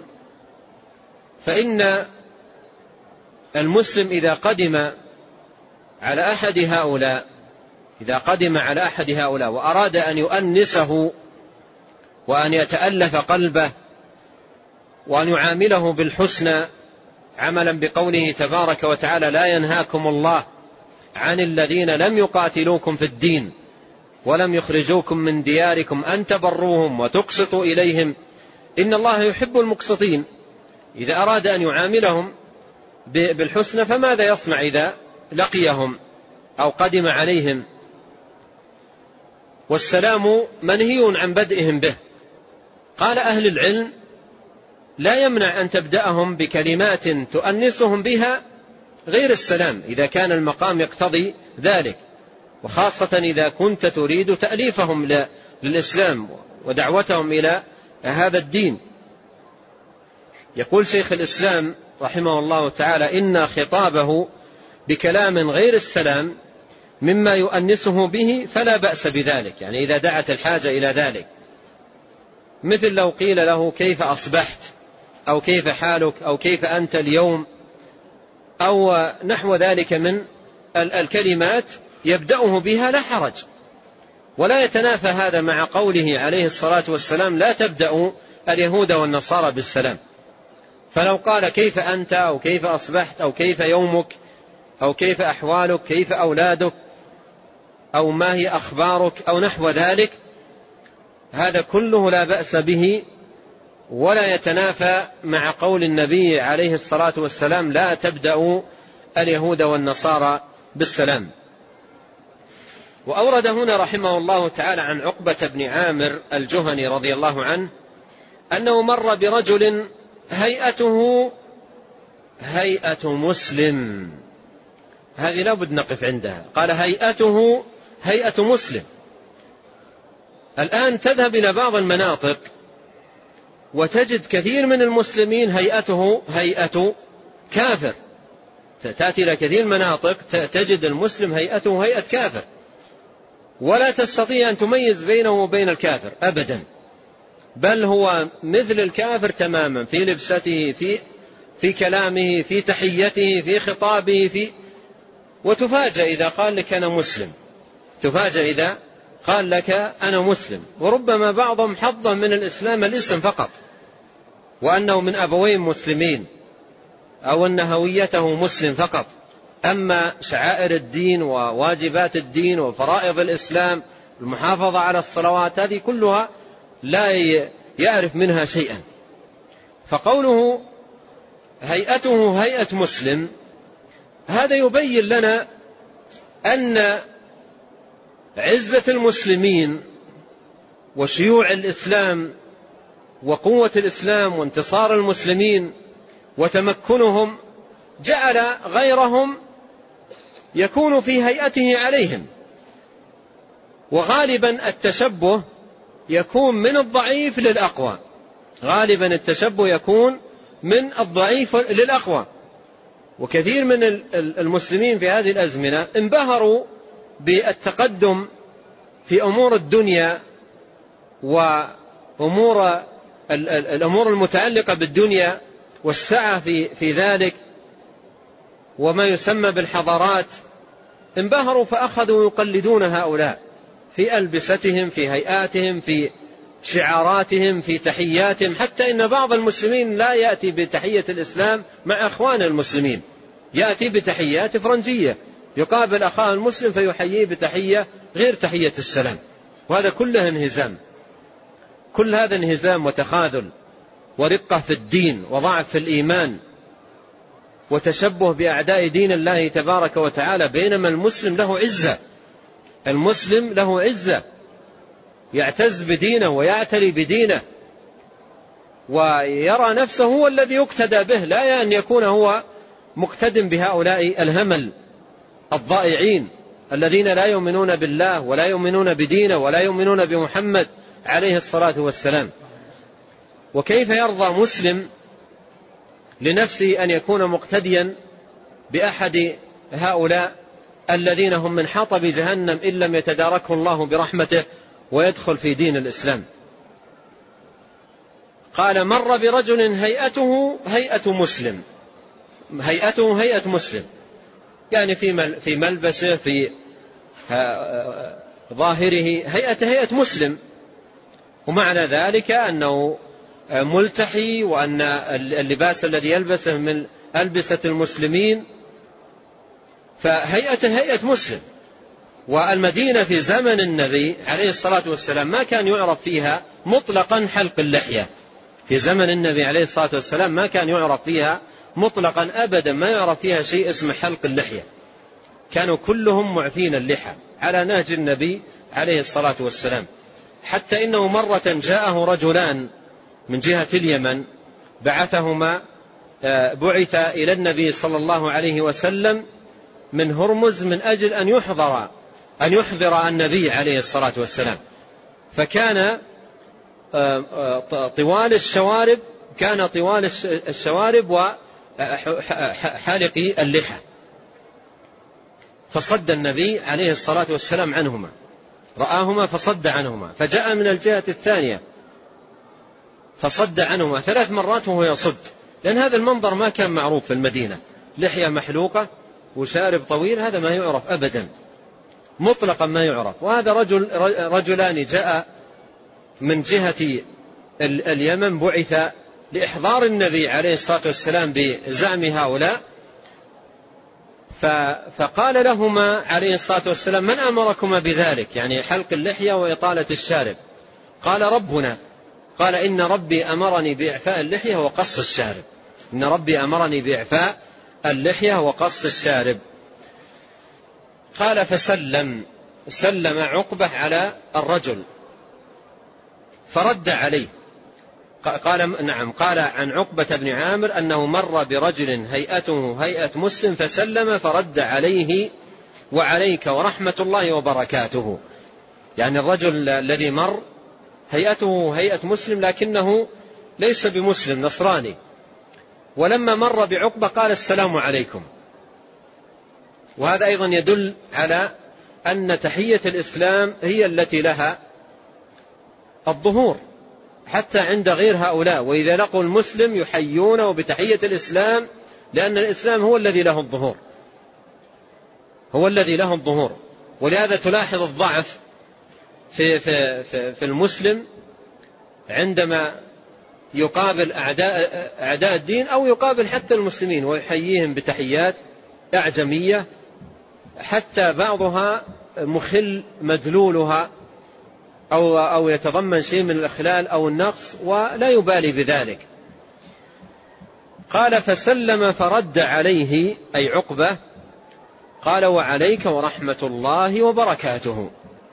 فإن المسلم إذا قدم على أحد هؤلاء إذا قدم على أحد هؤلاء وأراد أن يؤنسه وأن يتألف قلبه وأن يعامله بالحسنى عملا بقوله تبارك وتعالى: لا ينهاكم الله عن الذين لم يقاتلوكم في الدين ولم يخرجوكم من دياركم أن تبروهم وتقسطوا إليهم إن الله يحب المقسطين. إذا أراد أن يعاملهم بالحسنى فماذا يصنع إذا لقيهم أو قدم عليهم؟ والسلام منهي عن بدئهم به. قال أهل العلم: لا يمنع أن تبدأهم بكلمات تؤنسهم بها غير السلام إذا كان المقام يقتضي ذلك، وخاصة إذا كنت تريد تأليفهم للإسلام ودعوتهم إلى هذا الدين. يقول شيخ الإسلام رحمه الله تعالى: إن خطابه بكلام غير السلام مما يؤنسه به فلا بأس بذلك، يعني إذا دعت الحاجة إلى ذلك، مثل لو قيل له: كيف أصبحت، أو كيف حالك، أو كيف أنت اليوم، أو نحو ذلك من الكلمات يبدأه بها لا حرج، ولا يتنافى هذا مع قوله عليه الصلاة والسلام: لا تبدأوا اليهود والنصارى بالسلام. فلو قال: كيف أنت، أو كيف أصبحت، أو كيف يومك، أو كيف أحوالك، كيف أولادك، أو ما هي أخبارك، أو نحو ذلك، هذا كله لا بأس به ولا يتنافى مع قول النبي عليه الصلاة والسلام: لا تبدأوا اليهود والنصارى بالسلام. وأورد هنا رحمه الله تعالى عن عقبة بن عامر الجهني رضي الله عنه أنه مر برجل هيئته هيئة مسلم. هذه لا بد نقف عندها. قال: هيئته هيئة مسلم. الآن تذهب إلى بعض المناطق وتجد كثير من المسلمين هيئته هيئة كافر. تأتي إلى كثير مناطق تجد المسلم هيئته هيئة كافر، ولا تستطيع أن تميز بينه وبين الكافر أبدا، بل هو مثل الكافر تماما في لبسته، في في كلامه، في تحيته، في خطابه، في وتفاجأ إذا قال لك أنا مسلم. تفاجأ إذا قال لك أنا مسلم، وربما بعضهم حظا من الإسلام الاسم فقط، وأنه من أبوين مسلمين، أو أن هويته مسلم فقط، أما شعائر الدين وواجبات الدين وفرائض الإسلام، المحافظة على الصلوات، هذه كلها لا يعرف منها شيئا. فقوله هيئته هيئة مسلم، هذا يبين لنا أن عزة المسلمين وشيوع الإسلام وقوة الإسلام وانتصار المسلمين وتمكنهم جعل غيرهم يكون في هيئته عليهم. وغالبا التشبه يكون من الضعيف للأقوى، غالبا التشبه يكون من الضعيف للأقوى. وكثير من المسلمين في هذه الأزمنة انبهروا بالتقدم في أمور الدنيا وأمور الأمور المتعلقة بالدنيا والسعة في في ذلك وما يسمى بالحضارات، انبهروا فأخذوا يقلدون هؤلاء في ألبستهم، في هيئاتهم، في شعاراتهم، في تحياتهم، حتى إن بعض المسلمين لا يأتي بتحية الإسلام مع أخوان المسلمين، يأتي بتحيات فرنجية، يقابل أخاه المسلم فيحييه بتحية غير تحية السلام. وهذا كله انهزام، كل هذا انهزام وتخاذل ورقة في الدين وضعف في الإيمان وتشبه بأعداء دين الله تبارك وتعالى. بينما المسلم له عزة، المسلم له عزة، يعتز بدينه ويعتلي بدينه ويرى نفسه هو الذي يقتدى به، لا أن يكون هو مقتدم بهؤلاء الهمل الضائعين الذين لا يؤمنون بالله ولا يؤمنون بدينه ولا يؤمنون بمحمد عليه الصلاة والسلام. وكيف يرضى مسلم لنفسه أن يكون مقتديا بأحد هؤلاء الذين هم من حطب جهنم إن لم يتداركه الله برحمته ويدخل في دين الإسلام؟ قال: مر برجل هيئته هيئة مسلم، هيئته هيئة مسلم، يعني في في ملبسه، في ظاهره هيئته هيئة مسلم، ومعنى ذلك أنه ملتحي وأن اللباس الذي يلبسه من ألبسة المسلمين، فهيئته هيئة مسلم. والمدينة في زمن النبي عليه الصلاة والسلام ما كان يعرف فيها مطلقا حلق اللحية، في زمن النبي عليه الصلاة والسلام ما كان يعرف فيها مطلقا أبدا، ما يعرف فيها شيء اسمه حلق اللحية، كانوا كلهم معفين اللحى على نهج النبي عليه الصلاة والسلام. حتى إنه مرة جاءه رجلان من جهة اليمن، بعثهما بعث إلى النبي صلى الله عليه وسلم من هرمز من أجل أن يحضر أن يحضر النبي عليه الصلاة والسلام. فكان طوال الشوارب كان طوال الشوارب وحالق اللحى، فصد النبي عليه الصلاة والسلام عنهما، رآهما فصد عنهما، فجاء من الجهة الثانية فصد عنهما ثلاث مرات وهو يصد، لأن هذا المنظر ما كان معروف في المدينة، لحية محلوقة وشارب طويل، هذا ما يعرف أبدا مطلقا ما يعرف. وهذا رجل رجلان جاء من جهة اليمن، بعث لإحضار النبي عليه الصلاة والسلام بزعم هؤلاء، فقال لهما عليه الصلاة والسلام: من أمركما بذلك؟ يعني حلق اللحية وإطالة الشارب. قال: ربنا. قال: إن ربي أمرني بإعفاء اللحية وقص الشارب، إن ربي أمرني بإعفاء اللحية وقص الشارب. قال: فسلم سلم عقبة على الرجل فرد عليه. قال: نعم. قال عن عقبة بن عامر أنه مر برجل هيئته هيئة مسلم فسلم فرد عليه: وعليك ورحمة الله وبركاته. يعني الرجل الذي مر هيئته هيئة مسلم لكنه ليس بمسلم، نصراني، ولما مر بعقبة قال: السلام عليكم. وهذا أيضا يدل على أن تحية الإسلام هي التي لها الظهور حتى عند غير هؤلاء، وإذا لقوا المسلم يحيونه بتحية الإسلام، لأن الإسلام هو الذي له الظهور، هو الذي له الظهور. ولهذا تلاحظ الضعف في, في, في, في المسلم عندما يقابل أعداء, أعداء الدين أو يقابل حتى المسلمين ويحييهم بتحيات أعجمية، حتى بعضها مخل مدلولها أو, أو يتضمن شيء من الإخلال أو النقص ولا يبالي بذلك. قال: فسلم فرد عليه أي عقبة، قال: وعليك ورحمة الله وبركاته.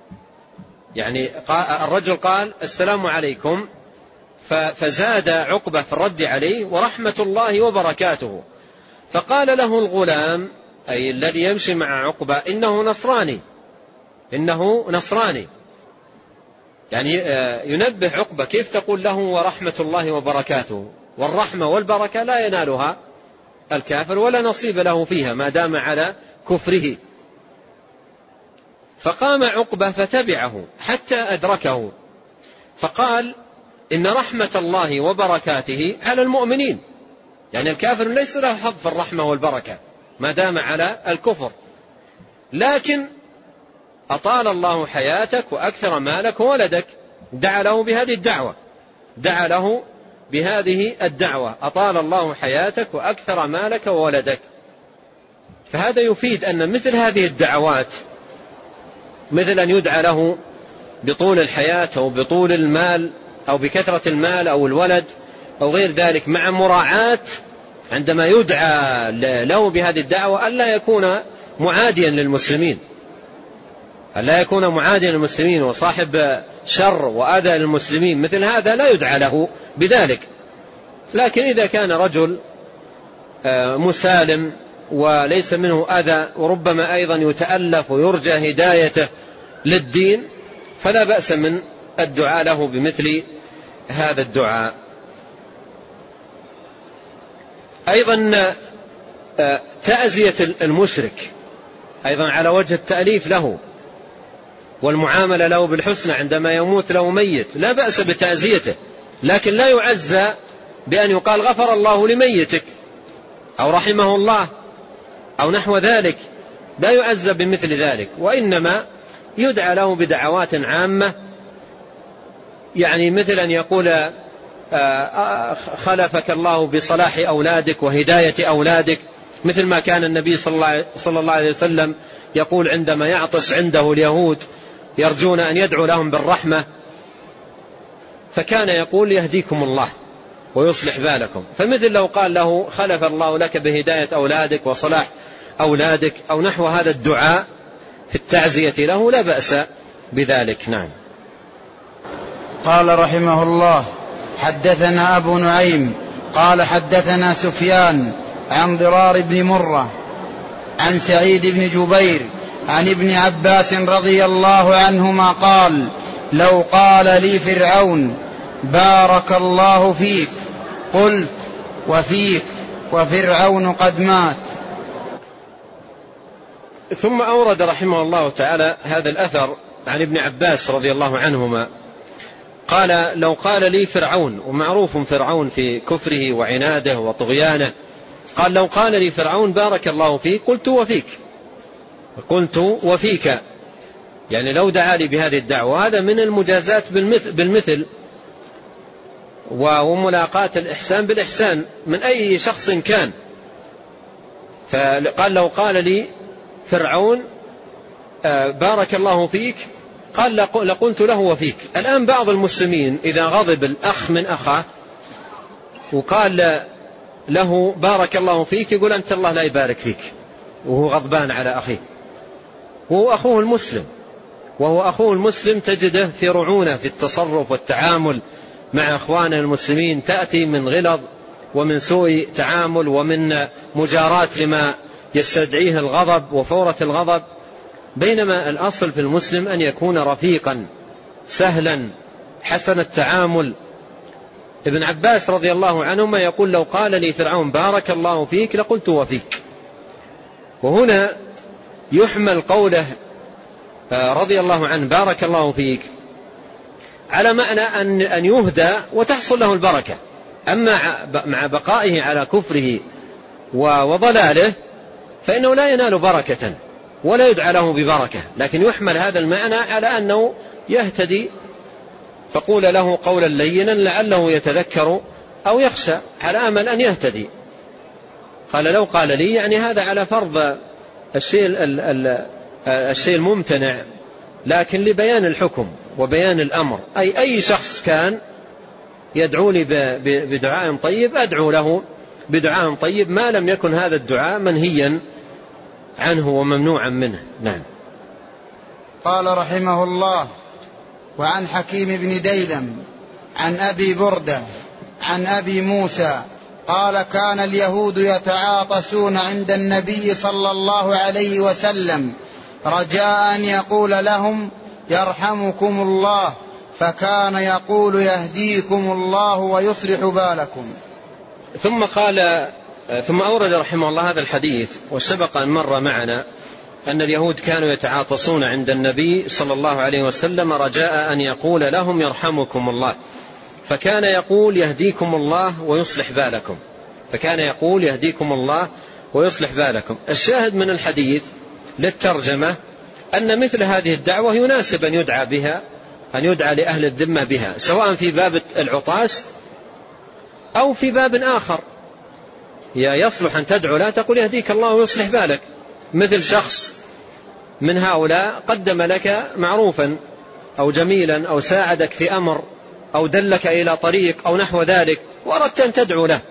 يعني الرجل قال السلام عليكم، فزاد عقبة في الرد عليه ورحمة الله وبركاته، فقال له الغلام أي الذي يمشي مع عقبة إنه نصراني، إنه نصراني، يعني ينبه عقبة كيف تقول له ورحمة الله وبركاته، والرحمة والبركة لا ينالها الكافر ولا نصيب له فيها ما دام على كفره. فقام عقبة فتبعه حتى أدركه، فقال إن رحمة الله وبركاته على المؤمنين، يعني الكافر ليس له حظ في الرحمة والبركة ما دام على الكفر، لكن أطال الله حياتك وأكثر مالك وولدك. دعا له بهذه الدعوة، دعا له بهذه الدعوة، أطال الله حياتك وأكثر مالك وولدك. فهذا يفيد أن مثل هذه الدعوات، مثل أن يدعى له بطول الحياة أو بطول المال أو بكثرة المال أو الولد أو غير ذلك، مع مراعاة عندما يدعى له بهذه الدعوة ألا يكون معاديا للمسلمين، ألا يكون معاديا للمسلمين وصاحب شر وأذى للمسلمين، مثل هذا لا يدعى له بذلك. لكن إذا كان رجل مسالم وليس منه أذى وربما أيضا يتألف ويرجى هدايته للدين، فلا بأس من الدعاء له بمثل هذا الدعاء. أيضا تأزية المشرك أيضا على وجه التأليف له والمعاملة له بالحسنى عندما يموت له ميت، لا بأس بتأزيته، لكن لا يعزى بأن يقال غفر الله لميتك أو رحمه الله أو نحو ذلك، لا يعزى بمثل ذلك، وإنما يدعى له بدعوات عامة، يعني مثل أن يقول خلفك الله بصلاح أولادك وهداية أولادك، مثل ما كان النبي صلى الله عليه وسلم يقول عندما يعطس عنده اليهود يرجون أن يدعو لهم بالرحمة، فكان يقول يهديكم الله ويصلح بالكم. فمثل لو قال له خلف الله لك بهداية أولادك وصلاح أولادك أو نحو هذا الدعاء في التعزية له لا بأس بذلك. نعم. قال رحمه الله حدثنا أبو نعيم قال حدثنا سفيان عن ضرار بن مرة عن سعيد بن جبير عن ابن عباس رضي الله عنهما قال لو قال لي فرعون بارك الله فيك قلت وفيك وفرعون قد مات. ثم أورد رحمه الله تعالى هذا الأثر عن ابن عباس رضي الله عنهما قال لو قال لي فرعون، ومعروف فرعون في كفره وعناده وطغيانه، قال لو قال لي فرعون بارك الله فيك قلت وفيك، قلت وفيك، يعني لو دعا لي بهذه الدعوة. هذا من المجازات بالمثل, بالمثل وملاقاة الإحسان بالإحسان من أي شخص كان. فقال لو قال لي فرعون بارك الله فيك قال لقلت له وفيك. الآن بعض المسلمين إذا غضب الأخ من أخاه وقال له بارك الله فيك يقول أنت الله لا يبارك فيك، وهو غضبان على أخيه، وهو أخوه المسلم، وهو أخوه المسلم تجده في رعونة في التصرف والتعامل مع أخوانه المسلمين، تأتي من غلظ ومن سوء تعامل ومن مجاراة لما يستدعيه الغضب وفورة الغضب، بينما الأصل في المسلم أن يكون رفيقا سهلا حسن التعامل. ابن عباس رضي الله عنهما يقول لو قال لي فرعون بارك الله فيك لقلت وفيك. وهنا يحمل قوله رضي الله عنه بارك الله فيك على معنى أن أن يهدى وتحصل له البركة، أما مع بقائه على كفره وضلاله فإنه لا ينال بركة ولا يدعى له ببركة، لكن يحمل هذا المعنى على أنه يهتدي، فقول له قولا لينا لعله يتذكر أو يخشى على أمل أن يهتدي. قال لو قال لي يعني هذا على فرض الشيء, الشيء الممتنع، لكن لبيان الحكم وبيان الأمر، أي أي شخص كان يدعو لي بدعاء طيب أدعو له بدعاء طيب ما لم يكن هذا الدعاء منهيا عنه وممنوعا منه. نعم. قال رحمه الله وعن حكيم بن ديلم عن أبي بردة عن أبي موسى قال كان اليهود يتعاطسون عند النبي صلى الله عليه وسلم رجاء أن يقول لهم يرحمكم الله، فكان يقول يهديكم الله ويصلح بالكم. ثم قال ثم أورد رحمه الله هذا الحديث. وسبق أن مر معنا أن اليهود كانوا يتعاطسون عند النبي صلى الله عليه وسلم رجاء أن يقول لهم يرحمكم الله، فكان يقول يهديكم الله ويصلح بالكم فكان يقول يهديكم الله ويصلح بالكم. الشاهد من الحديث للترجمة أن مثل هذه الدعوة يناسب أن يدعى بها أن يدعى لأهل الذمة بها، سواء في باب العطاس أو في باب آخر. يصلح أن تدعو لا تقول يهديك الله ويصلح بالك، مثل شخص من هؤلاء قدم لك معروفا أو جميلا أو ساعدك في أمر أو دلك إلى طريق أو نحو ذلك وأردت أن تدعو له،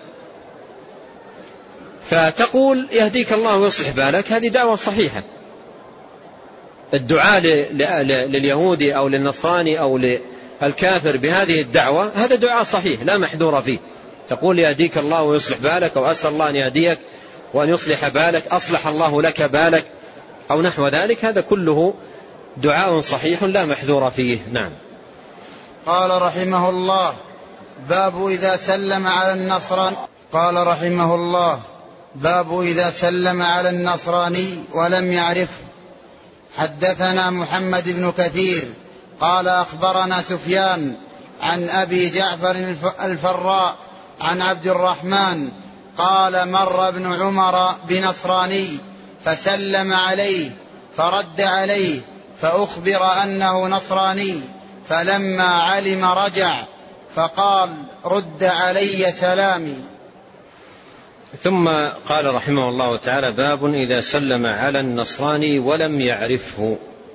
فتقول يهديك الله ويصلح بالك، هذه دعوة صحيحة. الدعاء لليهودي أو للنصراني أو للكافر بهذه الدعوة هذا دعاء صحيح لا محذور فيه. تقول يهديك الله ويصلح بالك أو أسأل الله أن يهديك وأن يصلح بالك، أصلح الله لك بالك أو نحو ذلك، هذا كله دعاء صحيح لا محذور فيه. نعم. قال رحمه الله باب إذا سلم على النصراني قال رحمه الله باب إذا سلم على النصراني ولم يعرفه. حدثنا محمد بن كثير قال أخبرنا سفيان عن أبي جعفر الفراء عن عبد الرحمن قال مر ابن عمر بنصراني فسلم عليه فرد عليه فأخبر أنه نصراني، فلما علم رجع فقال رد علي سلامي. ثم قال رحمه الله تعالى باب إذا سلم على النصراني ولم يعرفه،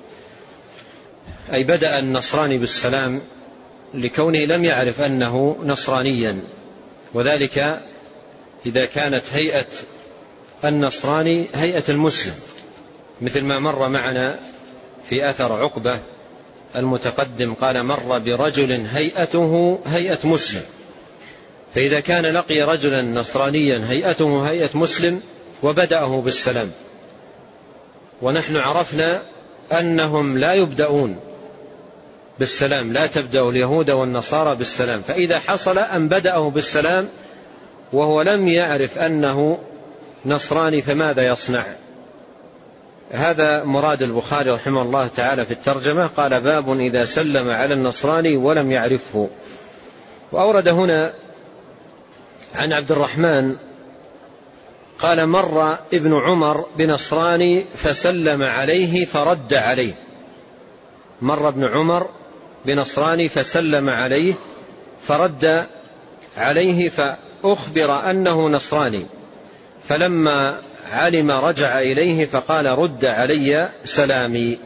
أي بدأ النصراني بالسلام لكونه لم يعرف أنه نصرانيا، وذلك إذا كانت هيئة النصراني هيئة المسلم، مثل ما مر معنا في أثر عقبة المتقدم قال مر برجل هيئته هيئة مسلم. فإذا كان لقي رجلا نصرانيا هيئته هيئة مسلم وبدأه بالسلام، ونحن عرفنا أنهم لا يبدأون بالسلام، لا تبدأ اليهود والنصارى بالسلام، فإذا حصل أن بدأه بالسلام وهو لم يعرف أنه نصراني فماذا يصنع؟ هذا مراد البخاري رحمه الله تعالى في الترجمة. قال باب إذا سلم على النصراني ولم يعرفه. وأورد هنا عن عبد الرحمن قال مر ابن عمر بنصراني فسلم عليه فرد عليه. مر ابن عمر بنصراني فسلم عليه فرد عليه فأخبر أنه نصراني، فلما علم رجع إليه فقال رد علي سلامي.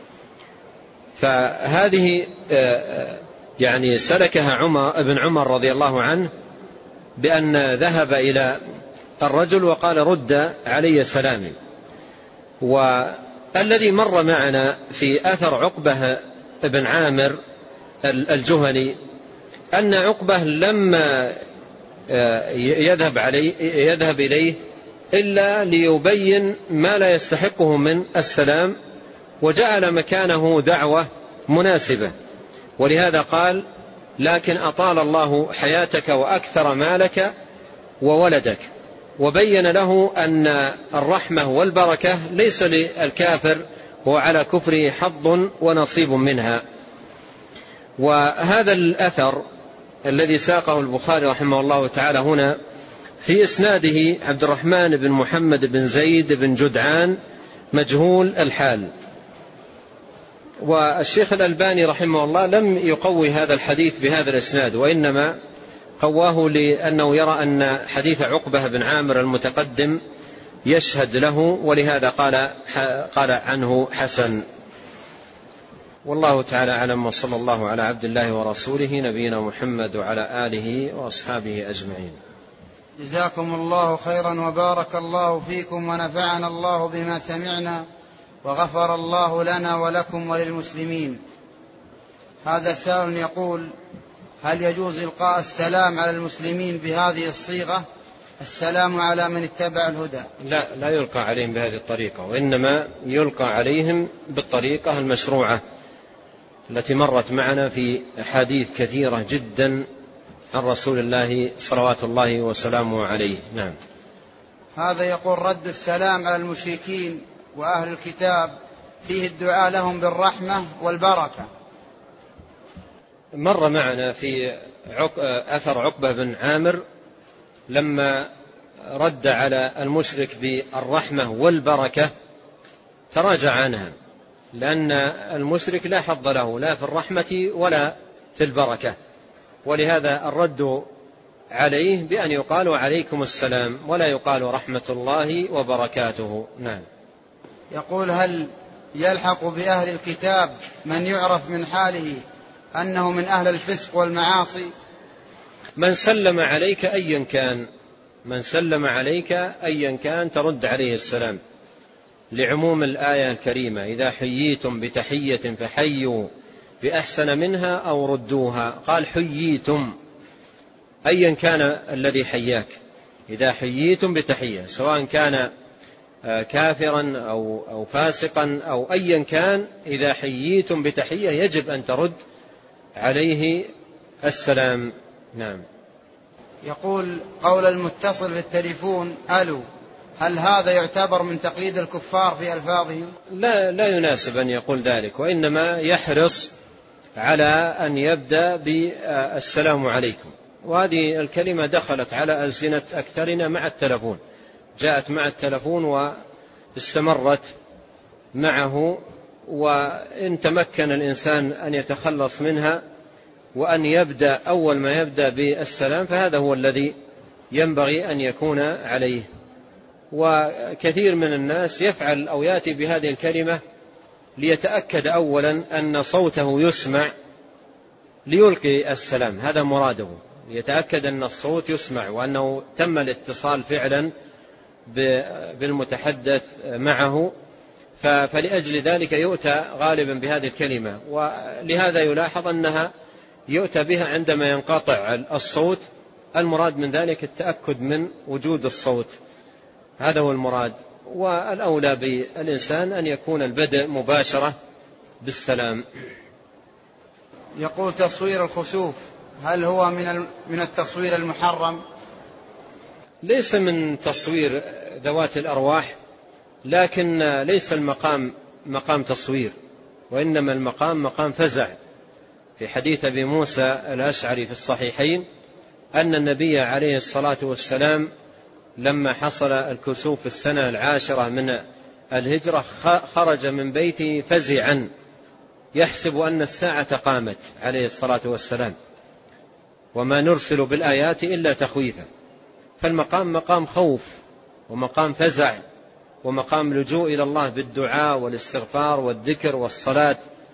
فهذه يعني سلكها عمر ابن عمر رضي الله عنه بأن ذهب إلى الرجل وقال رد علي سلامي. والذي مر معنا في أثر عقبة بن عامر الجهني أن عقبة لما يذهب, عليه يذهب إليه إلا ليبين ما لا يستحقه من السلام، وجعل مكانه دعوة مناسبة، ولهذا قال لكن أطال الله حياتك وأكثر مالك وولدك، وبين له أن الرحمة والبركة ليس للكافر وعلى كفره حظ ونصيب منها. وهذا الأثر الذي ساقه البخاري رحمه الله تعالى هنا في إسناده عبد الرحمن بن محمد بن زيد بن جدعان مجهول الحال. والشيخ الألباني رحمه الله لم يقوي هذا الحديث بهذا الإسناد، وإنما قواه لأنه يرى أن حديث عقبة بن عامر المتقدم يشهد له، ولهذا قال, قال عنه حسن. والله تعالى أعلم، وصلى الله على عبد الله ورسوله نبينا محمد وعلى آله وأصحابه أجمعين. جزاكم الله خيرا وبارك الله فيكم ونفعنا الله بما سمعنا وغفر الله لنا ولكم وللمسلمين. هذا سائل يقول: هل يجوز إلقاء السلام على المسلمين بهذه الصيغة، السلام على من اتبع الهدى؟ لا، لا يلقى عليهم بهذه الطريقة، وإنما يلقى عليهم بالطريقة المشروعة التي مرت معنا في أحاديث كثيرة جدا عن رسول الله صلوات الله وسلامه عليه. نعم. هذا يقول: رد السلام على المشركين وأهل الكتاب فيه الدعاء لهم بالرحمة والبركة. مر معنا في أثر عقبة بن عامر لما رد على المشرك بالرحمة والبركة تراجع عنها، لأن المشرك لا حظ له لا في الرحمة ولا في البركة، ولهذا الرد عليه بأن يقال عليكم السلام ولا يقال رحمة الله وبركاته. نعم. يقول: هل يلحق بأهل الكتاب من يعرف من حاله أنه من أهل الفسق والمعاصي؟ من سلم عليك أيا كان من سلم عليك أيا كان ترد عليه السلام، لعموم الآية الكريمة: إذا حييتم بتحية فحيوا بأحسن منها أو ردوها. قال حييتم، أيا كان الذي حياك، إذا حييتم بتحية سواء كان كافرا أو, أو فاسقا أو أيا كان، إذا حييتم بتحية يجب أن ترد عليه السلام. نعم. يقول: قول المتصل في التليفون ألو، هل هذا يعتبر من تقليد الكفار في ألفاظهم؟ لا, لا يناسب أن يقول ذلك، وإنما يحرص على أن يبدأ بالسلام عليكم، وهذه الكلمة دخلت على ألسنة أكثرنا مع التلفون، جاءت مع التلفون واستمرت معه، وإن تمكن الإنسان أن يتخلص منها وأن يبدأ أول ما يبدأ بالسلام فهذا هو الذي ينبغي أن يكون عليه. وكثير من الناس يفعل أو يأتي بهذه الكلمة ليتأكد أولا أن صوته يسمع ليلقي السلام، هذا مراده، يتأكد أن الصوت يسمع وأنه تم الاتصال فعلا بالمتحدث معه، فلأجل ذلك يؤتى غالبا بهذه الكلمة. ولهذا يلاحظ أنها يؤتى بها عندما ينقطع الصوت، المراد من ذلك التأكد من وجود الصوت، هذا هو المراد. والأولى بالإنسان أن يكون البدء مباشرة بالسلام. يقول: تصوير الخسوف هل هو من من التصوير المحرم؟ ليس من تصوير ذوات الأرواح، لكن ليس المقام مقام تصوير، وإنما المقام مقام فزع. في حديث أبي موسى الأشعري في الصحيحين أن النبي عليه الصلاة والسلام لما حصل الكسوف في السنة العاشرة من الهجرة خرج من بيته فزعا يحسب أن الساعة قامت عليه الصلاة والسلام، وما نرسل بالآيات إلا تخويفا. فالمقام مقام خوف ومقام فزع ومقام لجوء إلى الله بالدعاء والاستغفار والذكر والصلاة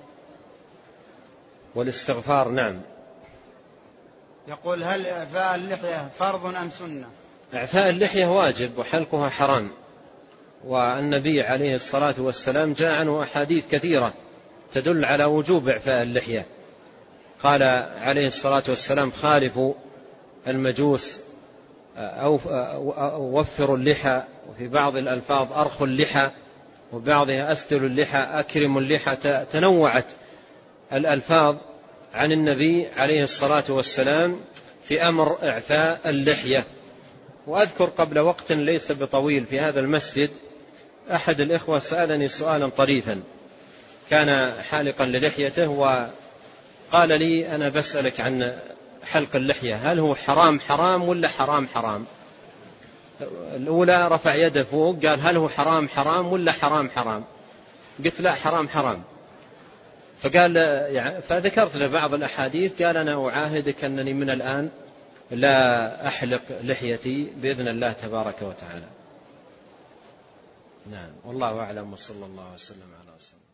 والاستغفار. نعم. يقول: هل إعفاء اللحية فرض أم سنة؟ إعفاء اللحية واجب وحلقها حرام، والنبي عليه الصلاة والسلام جاء عنه أحاديث كثيرة تدل على وجوب إعفاء اللحية. قال عليه الصلاة والسلام: خالفوا المجوس أو وفروا اللحى، وفي بعض الألفاظ أرخوا اللحى، وبعضها أسدلوا اللحى، أكرموا اللحى. تنوعت الألفاظ عن النبي عليه الصلاة والسلام في أمر إعفاء اللحية. وأذكر قبل وقت ليس بطويل في هذا المسجد أحد الإخوة سألني سؤالا طريفا، كان حالقا للحيته وقال لي: أنا بسألك عن حلق اللحية، هل هو حرام حرام ولا حرام حرام؟ الأولى رفع يده فوق قال: هل هو حرام حرام ولا حرام حرام؟ قلت: لا، حرام حرام. فقال يعني فذكرت له بعض الأحاديث، قال: أنا أعاهدك أنني من الآن لا أحلق لحيتي بإذن الله تبارك وتعالى. نعم، والله أعلم، وصلى الله وسلم على رسوله.